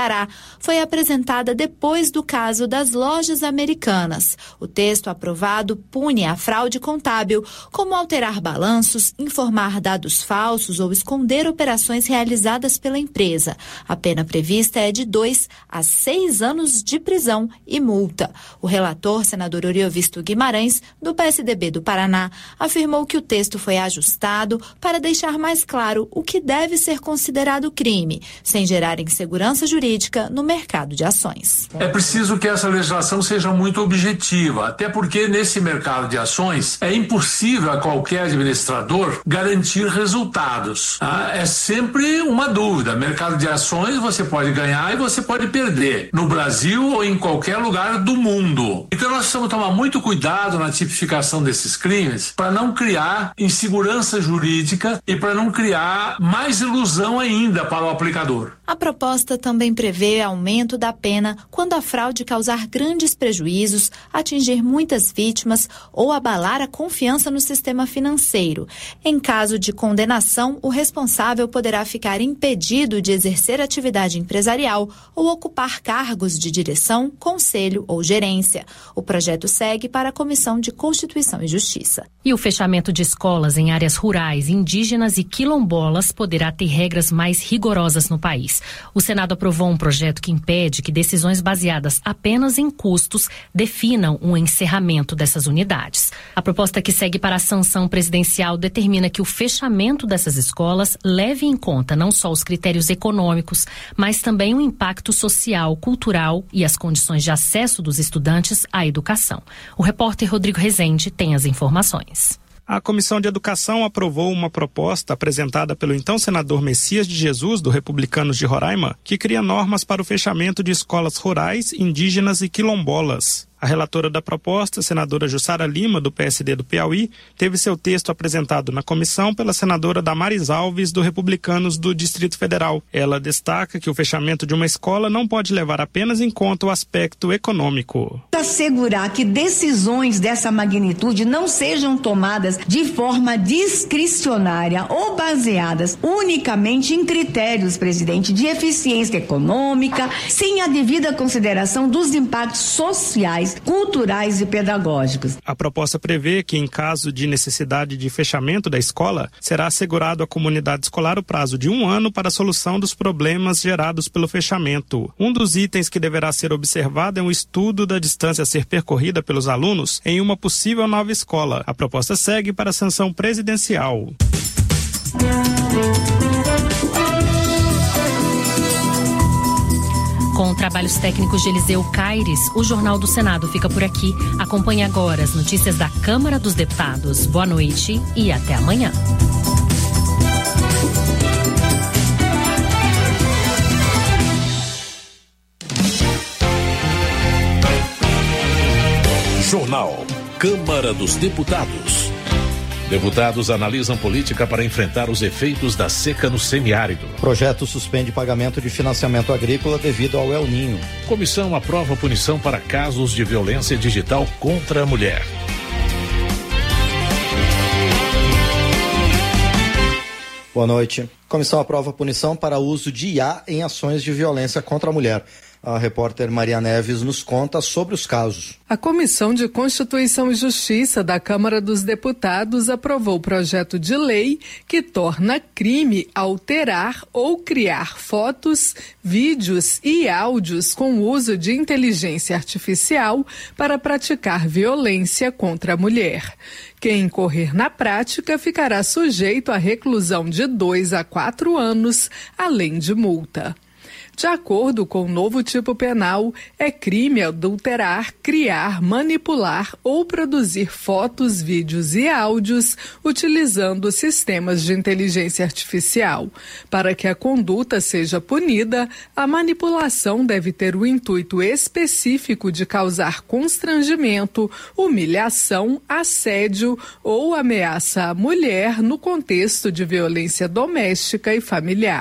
Ceará foi apresentada depois do caso das lojas americanas. O texto aprovado pune a fraude contábil, como alterar balanços, informar dados falsos ou esconder operações realizadas pela empresa. A pena prevista é de dois a seis anos de prisão e multa. O relator, senador Oriovisto Guimarães, do P S D B do Paraná, afirmou que o texto foi ajustado para deixar mais claro o que deve ser considerado crime, sem gerar insegurança jurídica no mercado de ações. É preciso que essa legislação seja muito objetiva, até porque nesse mercado de ações é impossível a qualquer administrador garantir resultados. Ah, é sempre uma dúvida. Mercado de ações você pode ganhar e você pode perder, no Brasil ou em qualquer lugar do mundo. Então nós precisamos tomar muito cuidado na tipificação desses crimes para não criar insegurança jurídica e para não criar mais ilusão ainda para o aplicador. A proposta também prevê aumento da pena quando a fraude causar grandes prejuízos, atingir muitas vítimas ou abalar a confiança no sistema financeiro. Em caso de condenação, o responsável poderá ficar impedido de exercer atividade empresarial ou ocupar cargos de direção, conselho ou gerência. O projeto segue para a Comissão de Constituição e Justiça. E o fechamento de escolas em áreas rurais, indígenas e quilombolas poderá ter regras mais rigorosas no país. O Senado aprovou um projeto que impede que decisões baseadas apenas em custos definam um encerramento dessas unidades. A proposta que segue para a sanção presidencial determina que o fechamento dessas escolas leve em conta não só os critérios econômicos, mas também o impacto social, cultural e as condições de acesso dos estudantes à educação. O repórter Rodrigo Rezende tem as informações. A Comissão de Educação aprovou uma proposta apresentada pelo então senador Messias de Jesus, do Republicanos de Roraima, que cria normas para o fechamento de escolas rurais, indígenas e quilombolas. A relatora da proposta, senadora Jussara Lima, do P S D do Piauí, teve seu texto apresentado na comissão pela senadora Damares Alves, do Republicanos do Distrito Federal. Ela destaca que o fechamento de uma escola não pode levar apenas em conta o aspecto econômico. Assegurar que decisões dessa magnitude não sejam tomadas de forma discricionária ou baseadas unicamente em critérios, presidente, de eficiência econômica, sem a devida consideração dos impactos sociais, culturais e pedagógicos. A proposta prevê que, em caso de necessidade de fechamento da escola, será assegurado à comunidade escolar o prazo de um ano para a solução dos problemas gerados pelo fechamento. Um dos itens que deverá ser observado é um estudo da distância a ser percorrida pelos alunos em uma possível nova escola. A proposta segue para a sanção presidencial. Com trabalhos técnicos de Eliseu Caires, o Jornal do Senado fica por aqui. Acompanhe agora as notícias da Câmara dos Deputados. Boa noite e até amanhã. Jornal Câmara dos Deputados. Deputados analisam política para enfrentar os efeitos da seca no semiárido. Projeto suspende pagamento de financiamento agrícola devido ao El Ninho. Comissão aprova punição para casos de violência digital contra a mulher. Boa noite. Comissão aprova punição para uso de I A em ações de violência contra a mulher. A repórter Maria Neves nos conta sobre os casos. A Comissão de Constituição e Justiça da Câmara dos Deputados aprovou o projeto de lei que torna crime alterar ou criar fotos, vídeos e áudios com uso de inteligência artificial para praticar violência contra a mulher. Quem incorrer na prática ficará sujeito à reclusão de dois a quatro anos, além de multa. De acordo com o novo tipo penal, é crime adulterar, criar, manipular ou produzir fotos, vídeos e áudios utilizando sistemas de inteligência artificial. Para que a conduta seja punida, a manipulação deve ter o intuito específico de causar constrangimento, humilhação, assédio ou ameaça à mulher no contexto de violência doméstica e familiar.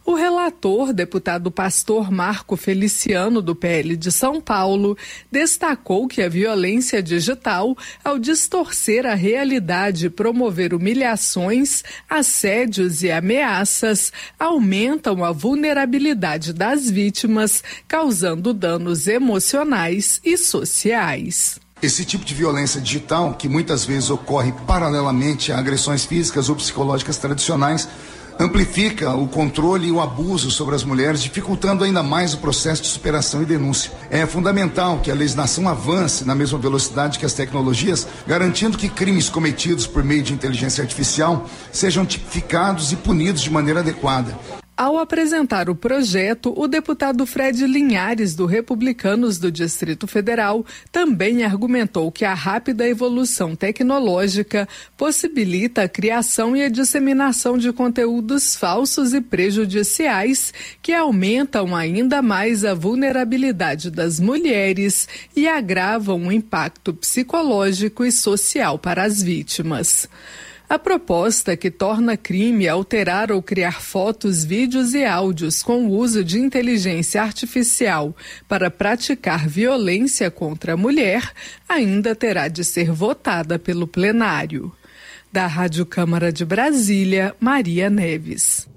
O relator, deputado Pastor Marco Feliciano, do P L de São Paulo, destacou que a violência digital, ao distorcer a realidade e promover humilhações, assédios e ameaças, aumentam a vulnerabilidade das vítimas, causando danos emocionais e sociais. Esse tipo de violência digital, que muitas vezes ocorre paralelamente a agressões físicas ou psicológicas tradicionais, amplifica o controle e o abuso sobre as mulheres, dificultando ainda mais o processo de superação e denúncia. É fundamental que a legislação avance na mesma velocidade que as tecnologias, garantindo que crimes cometidos por meio de inteligência artificial sejam tipificados e punidos de maneira adequada. Ao apresentar o projeto, o deputado Fred Linhares, do Republicanos do Distrito Federal, também argumentou que a rápida evolução tecnológica possibilita a criação e a disseminação de conteúdos falsos e prejudiciais que aumentam ainda mais a vulnerabilidade das mulheres e agravam o impacto psicológico e social para as vítimas. A proposta, que torna crime alterar ou criar fotos, vídeos e áudios com o uso de inteligência artificial para praticar violência contra a mulher, ainda terá de ser votada pelo plenário. Da Rádio Câmara de Brasília, Maria Neves.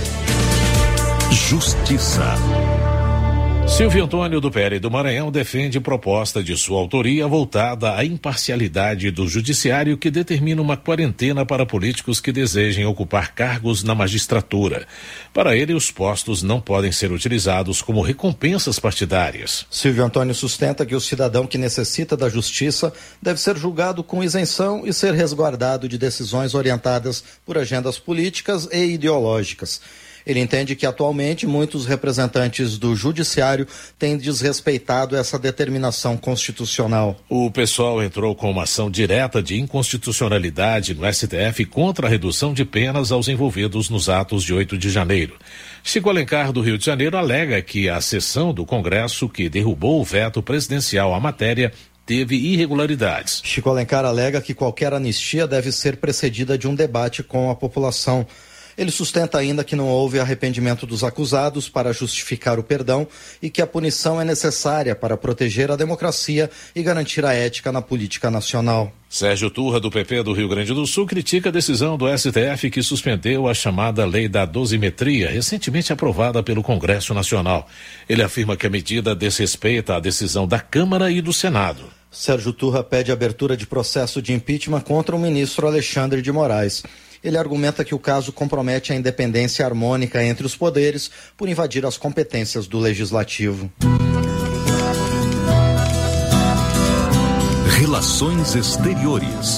Justiça. Silvio Antônio, do P L do Maranhão, defende proposta de sua autoria voltada à imparcialidade do judiciário, que determina uma quarentena para políticos que desejem ocupar cargos na magistratura. Para ele, os postos não podem ser utilizados como recompensas partidárias. Silvio Antônio sustenta que o cidadão que necessita da justiça deve ser julgado com isenção e ser resguardado de decisões orientadas por agendas políticas e ideológicas. Ele entende que atualmente muitos representantes do judiciário têm desrespeitado essa determinação constitucional. O pessoal entrou com uma ação direta de inconstitucionalidade no S T F contra a redução de penas aos envolvidos nos atos de oito de janeiro. Chico Alencar, do Rio de Janeiro, alega que a sessão do Congresso que derrubou o veto presidencial à matéria teve irregularidades. Chico Alencar alega que qualquer anistia deve ser precedida de um debate com a população. Ele sustenta ainda que não houve arrependimento dos acusados para justificar o perdão e que a punição é necessária para proteger a democracia e garantir a ética na política nacional. Sérgio Turra, do P P do Rio Grande do Sul, critica a decisão do S T F que suspendeu a chamada Lei da Dosimetria, recentemente aprovada pelo Congresso Nacional. Ele afirma que a medida desrespeita a decisão da Câmara e do Senado. Sérgio Turra pede abertura de processo de impeachment contra o ministro Alexandre de Moraes. Ele argumenta que o caso compromete a independência harmônica entre os poderes por invadir as competências do Legislativo. Relações Exteriores.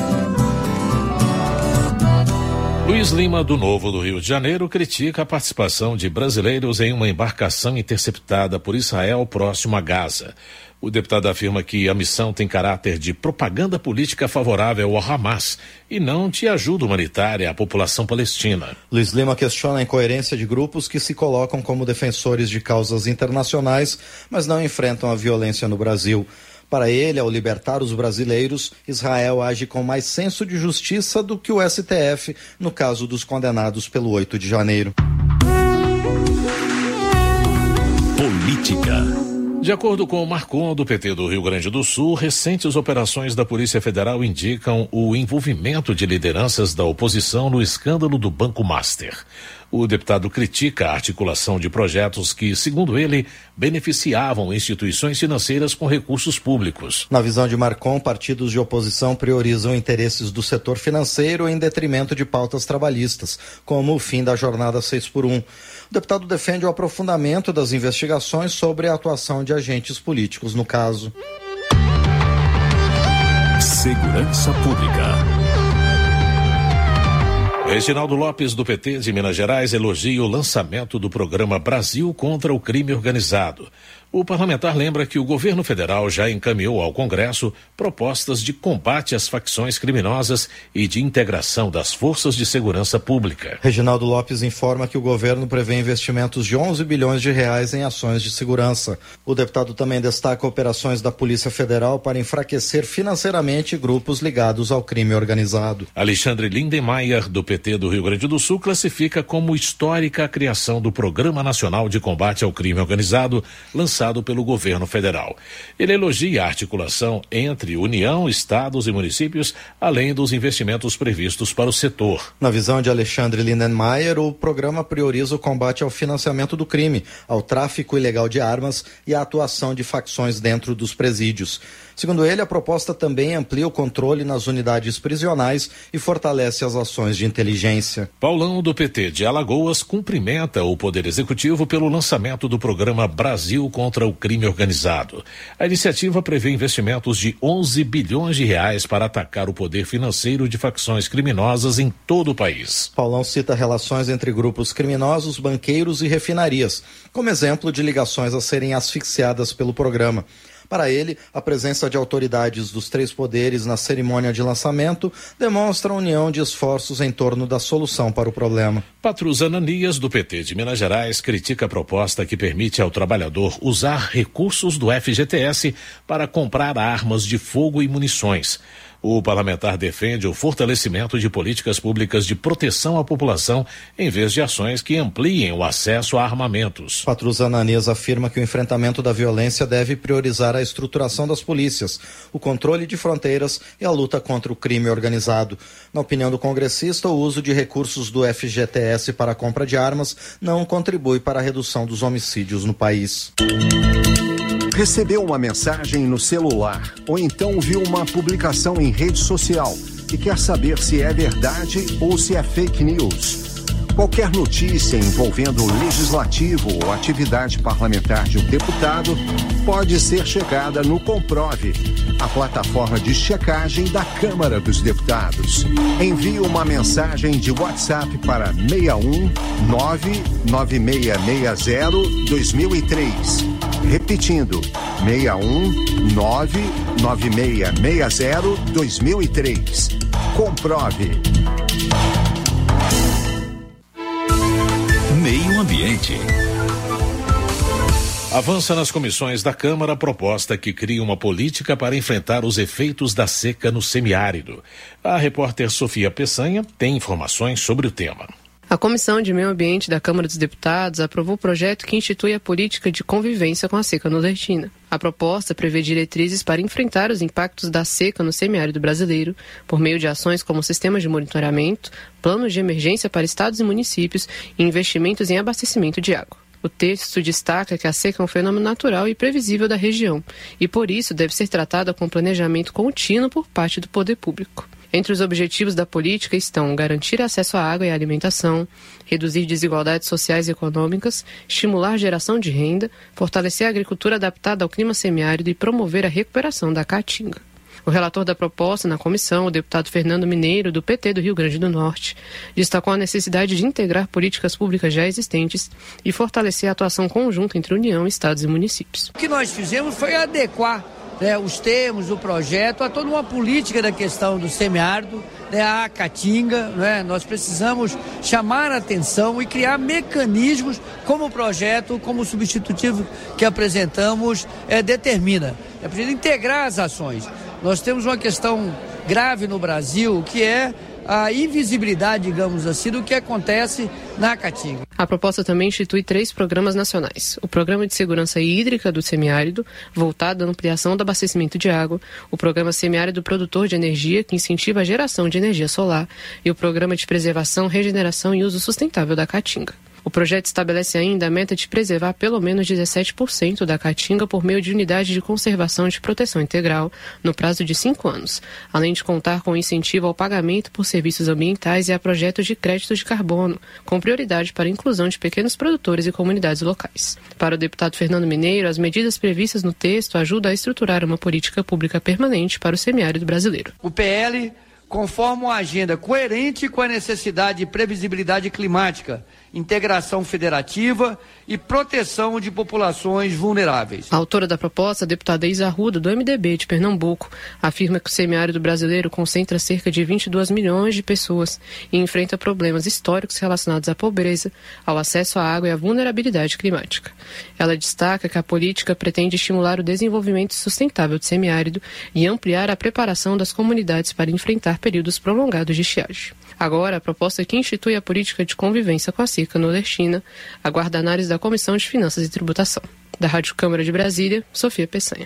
Luiz Lima, do Novo do Rio de Janeiro, critica a participação de brasileiros em uma embarcação interceptada por Israel próximo a Gaza. O deputado afirma que a missão tem caráter de propaganda política favorável ao Hamas e não de ajuda humanitária à população palestina. Luiz Lima questiona a incoerência de grupos que se colocam como defensores de causas internacionais, mas não enfrentam a violência no Brasil. Para ele, ao libertar os brasileiros, Israel age com mais senso de justiça do que o S T F no caso dos condenados pelo oito de janeiro. Política. De acordo com o Marcon, do P T do Rio Grande do Sul, recentes operações da Polícia Federal indicam o envolvimento de lideranças da oposição no escândalo do Banco Master. O deputado critica a articulação de projetos que, segundo ele, beneficiavam instituições financeiras com recursos públicos. Na visão de Marcon, partidos de oposição priorizam interesses do setor financeiro em detrimento de pautas trabalhistas, como o fim da jornada seis por um. O deputado defende o aprofundamento das investigações sobre a atuação de agentes políticos no caso. Segurança Pública. Reginaldo Lopes, do P T de Minas Gerais, elogia o lançamento do programa Brasil contra o Crime Organizado. O parlamentar lembra que o governo federal já encaminhou ao Congresso propostas de combate às facções criminosas e de integração das forças de segurança pública. Reginaldo Lopes informa que o governo prevê investimentos de onze bilhões de reais em ações de segurança. O deputado também destaca operações da Polícia Federal para enfraquecer financeiramente grupos ligados ao crime organizado. Alexandre Lindenmayer, do P T do Rio Grande do Sul, classifica como histórica a criação do Programa Nacional de Combate ao Crime Organizado, lançado pelo governo federal. Ele elogia a articulação entre União, estados e municípios, além dos investimentos previstos para o setor. Na visão de Alexandre Lindenmayer, o programa prioriza o combate ao financiamento do crime, ao tráfico ilegal de armas e à atuação de facções dentro dos presídios. Segundo ele, a proposta também amplia o controle nas unidades prisionais e fortalece as ações de inteligência. Paulão, do P T de Alagoas, cumprimenta o Poder Executivo pelo lançamento do programa Brasil contra o Crime Organizado. A iniciativa prevê investimentos de onze bilhões de reais para atacar o poder financeiro de facções criminosas em todo o país. Paulão cita relações entre grupos criminosos, banqueiros e refinarias, como exemplo de ligações a serem asfixiadas pelo programa. Para ele, a presença de autoridades dos três poderes na cerimônia de lançamento demonstra a união de esforços em torno da solução para o problema. Patrus Ananias, do P T de Minas Gerais, critica a proposta que permite ao trabalhador usar recursos do F G T S para comprar armas de fogo e munições. O parlamentar defende o fortalecimento de políticas públicas de proteção à população, em vez de ações que ampliem o acesso a armamentos. Patrus Ananias afirma que o enfrentamento da violência deve priorizar a estruturação das polícias, o controle de fronteiras e a luta contra o crime organizado. Na opinião do congressista, o uso de recursos do F G T S para a compra de armas não contribui para a redução dos homicídios no país. Recebeu uma mensagem no celular ou então viu uma publicação em rede social e quer saber se é verdade ou se é fake news. Qualquer notícia envolvendo o legislativo ou atividade parlamentar de um deputado pode ser checada no Comprove, a plataforma de checagem da Câmara dos Deputados. Envie uma mensagem de WhatsApp para seis um nove nove seis seis zero dois mil e três. Repetindo, seis um nove nove seis seis zero dois mil e três. Comprove. Meio Ambiente. Avança nas comissões da Câmara a proposta que cria uma política para enfrentar os efeitos da seca no semiárido. A repórter Sofia Peçanha tem informações sobre o tema. A Comissão de Meio Ambiente da Câmara dos Deputados aprovou o projeto que institui a política de convivência com a seca nordestina. A proposta prevê diretrizes para enfrentar os impactos da seca no semiárido brasileiro, por meio de ações como sistemas de monitoramento, planos de emergência para estados e municípios e investimentos em abastecimento de água. O texto destaca que a seca é um fenômeno natural e previsível da região e, por isso, deve ser tratada com planejamento contínuo por parte do poder público. Entre os objetivos da política estão garantir acesso à água e à alimentação, reduzir desigualdades sociais e econômicas, estimular a geração de renda, fortalecer a agricultura adaptada ao clima semiárido e promover a recuperação da caatinga. O relator da proposta na comissão, o deputado Fernando Mineiro, do P T do Rio Grande do Norte, destacou a necessidade de integrar políticas públicas já existentes e fortalecer a atuação conjunta entre União, estados e municípios. O que nós fizemos foi adequar né, os termos do projeto a toda uma política da questão do semiárido, né, a caatinga, né, nós precisamos chamar a atenção e criar mecanismos como o projeto, como o substitutivo que apresentamos é, determina. É preciso integrar as ações. Nós temos uma questão grave no Brasil, que é a invisibilidade, digamos assim, do que acontece na Caatinga. A proposta também institui três programas nacionais. O Programa de Segurança Hídrica do Semiárido, voltado à ampliação do abastecimento de água, o Programa Semiárido Produtor de Energia, que incentiva a geração de energia solar, e o Programa de Preservação, Regeneração e Uso Sustentável da Caatinga. O projeto estabelece ainda a meta de preservar pelo menos dezessete por cento da caatinga por meio de unidade de conservação de proteção integral no prazo de cinco anos, além de contar com incentivo ao pagamento por serviços ambientais e a projetos de créditos de carbono, com prioridade para a inclusão de pequenos produtores e comunidades locais. Para o deputado Fernando Mineiro, as medidas previstas no texto ajudam a estruturar uma política pública permanente para o semiárido brasileiro. O P L conformam uma agenda coerente com a necessidade de previsibilidade climática, integração federativa e proteção de populações vulneráveis. A autora da proposta, a deputada Isa Arruda, do M D B de Pernambuco, afirma que o semiárido brasileiro concentra cerca de vinte e dois milhões de pessoas e enfrenta problemas históricos relacionados à pobreza, ao acesso à água e à vulnerabilidade climática. Ela destaca que a política pretende estimular o desenvolvimento sustentável do semiárido e ampliar a preparação das comunidades para enfrentar períodos prolongados de estiagem. Agora, a proposta que institui a política de convivência com a seca nordestina aguarda análise da Comissão de Finanças e Tributação. Da Rádio Câmara de Brasília, Sofia Peçanha.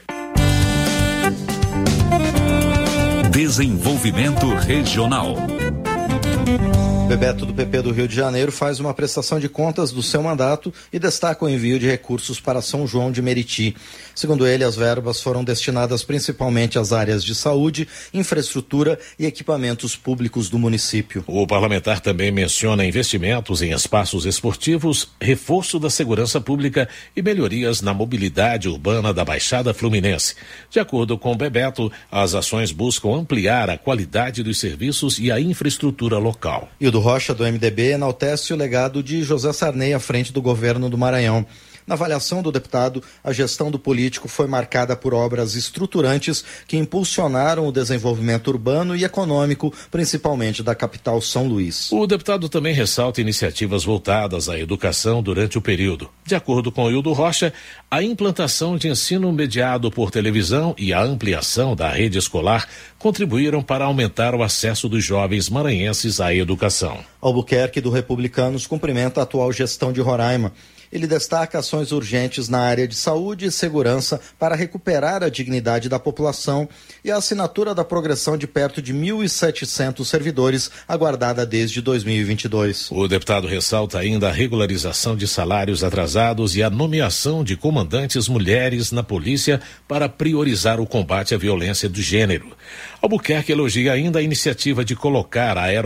Desenvolvimento Regional. Bebeto do P P do Rio de Janeiro faz uma prestação de contas do seu mandato e destaca o envio de recursos para São João de Meriti. Segundo ele, as verbas foram destinadas principalmente às áreas de saúde, infraestrutura e equipamentos públicos do município. O parlamentar também menciona investimentos em espaços esportivos, reforço da segurança pública e melhorias na mobilidade urbana da Baixada Fluminense. De acordo com Bebeto, as ações buscam ampliar a qualidade dos serviços e a infraestrutura local. E o do Rocha, do M D B, enaltece o legado de José Sarney à frente do governo do Maranhão. Na avaliação do deputado, a gestão do político foi marcada por obras estruturantes que impulsionaram o desenvolvimento urbano e econômico, principalmente da capital São Luís. O deputado também ressalta iniciativas voltadas à educação durante o período. De acordo com Hildo Rocha, a implantação de ensino mediado por televisão e a ampliação da rede escolar contribuíram para aumentar o acesso dos jovens maranhenses à educação. Albuquerque, do Republicanos, cumprimenta a atual gestão de Roraima. Ele destaca ações urgentes na área de saúde e segurança para recuperar a dignidade da população e a assinatura da progressão de perto de mil e setecentos servidores, aguardada desde dois mil e vinte e dois. O deputado ressalta ainda a regularização de salários atrasados e a nomeação de comandantes mulheres na polícia para priorizar o combate à violência do gênero. Albuquerque elogia ainda a iniciativa de colocar a aeronave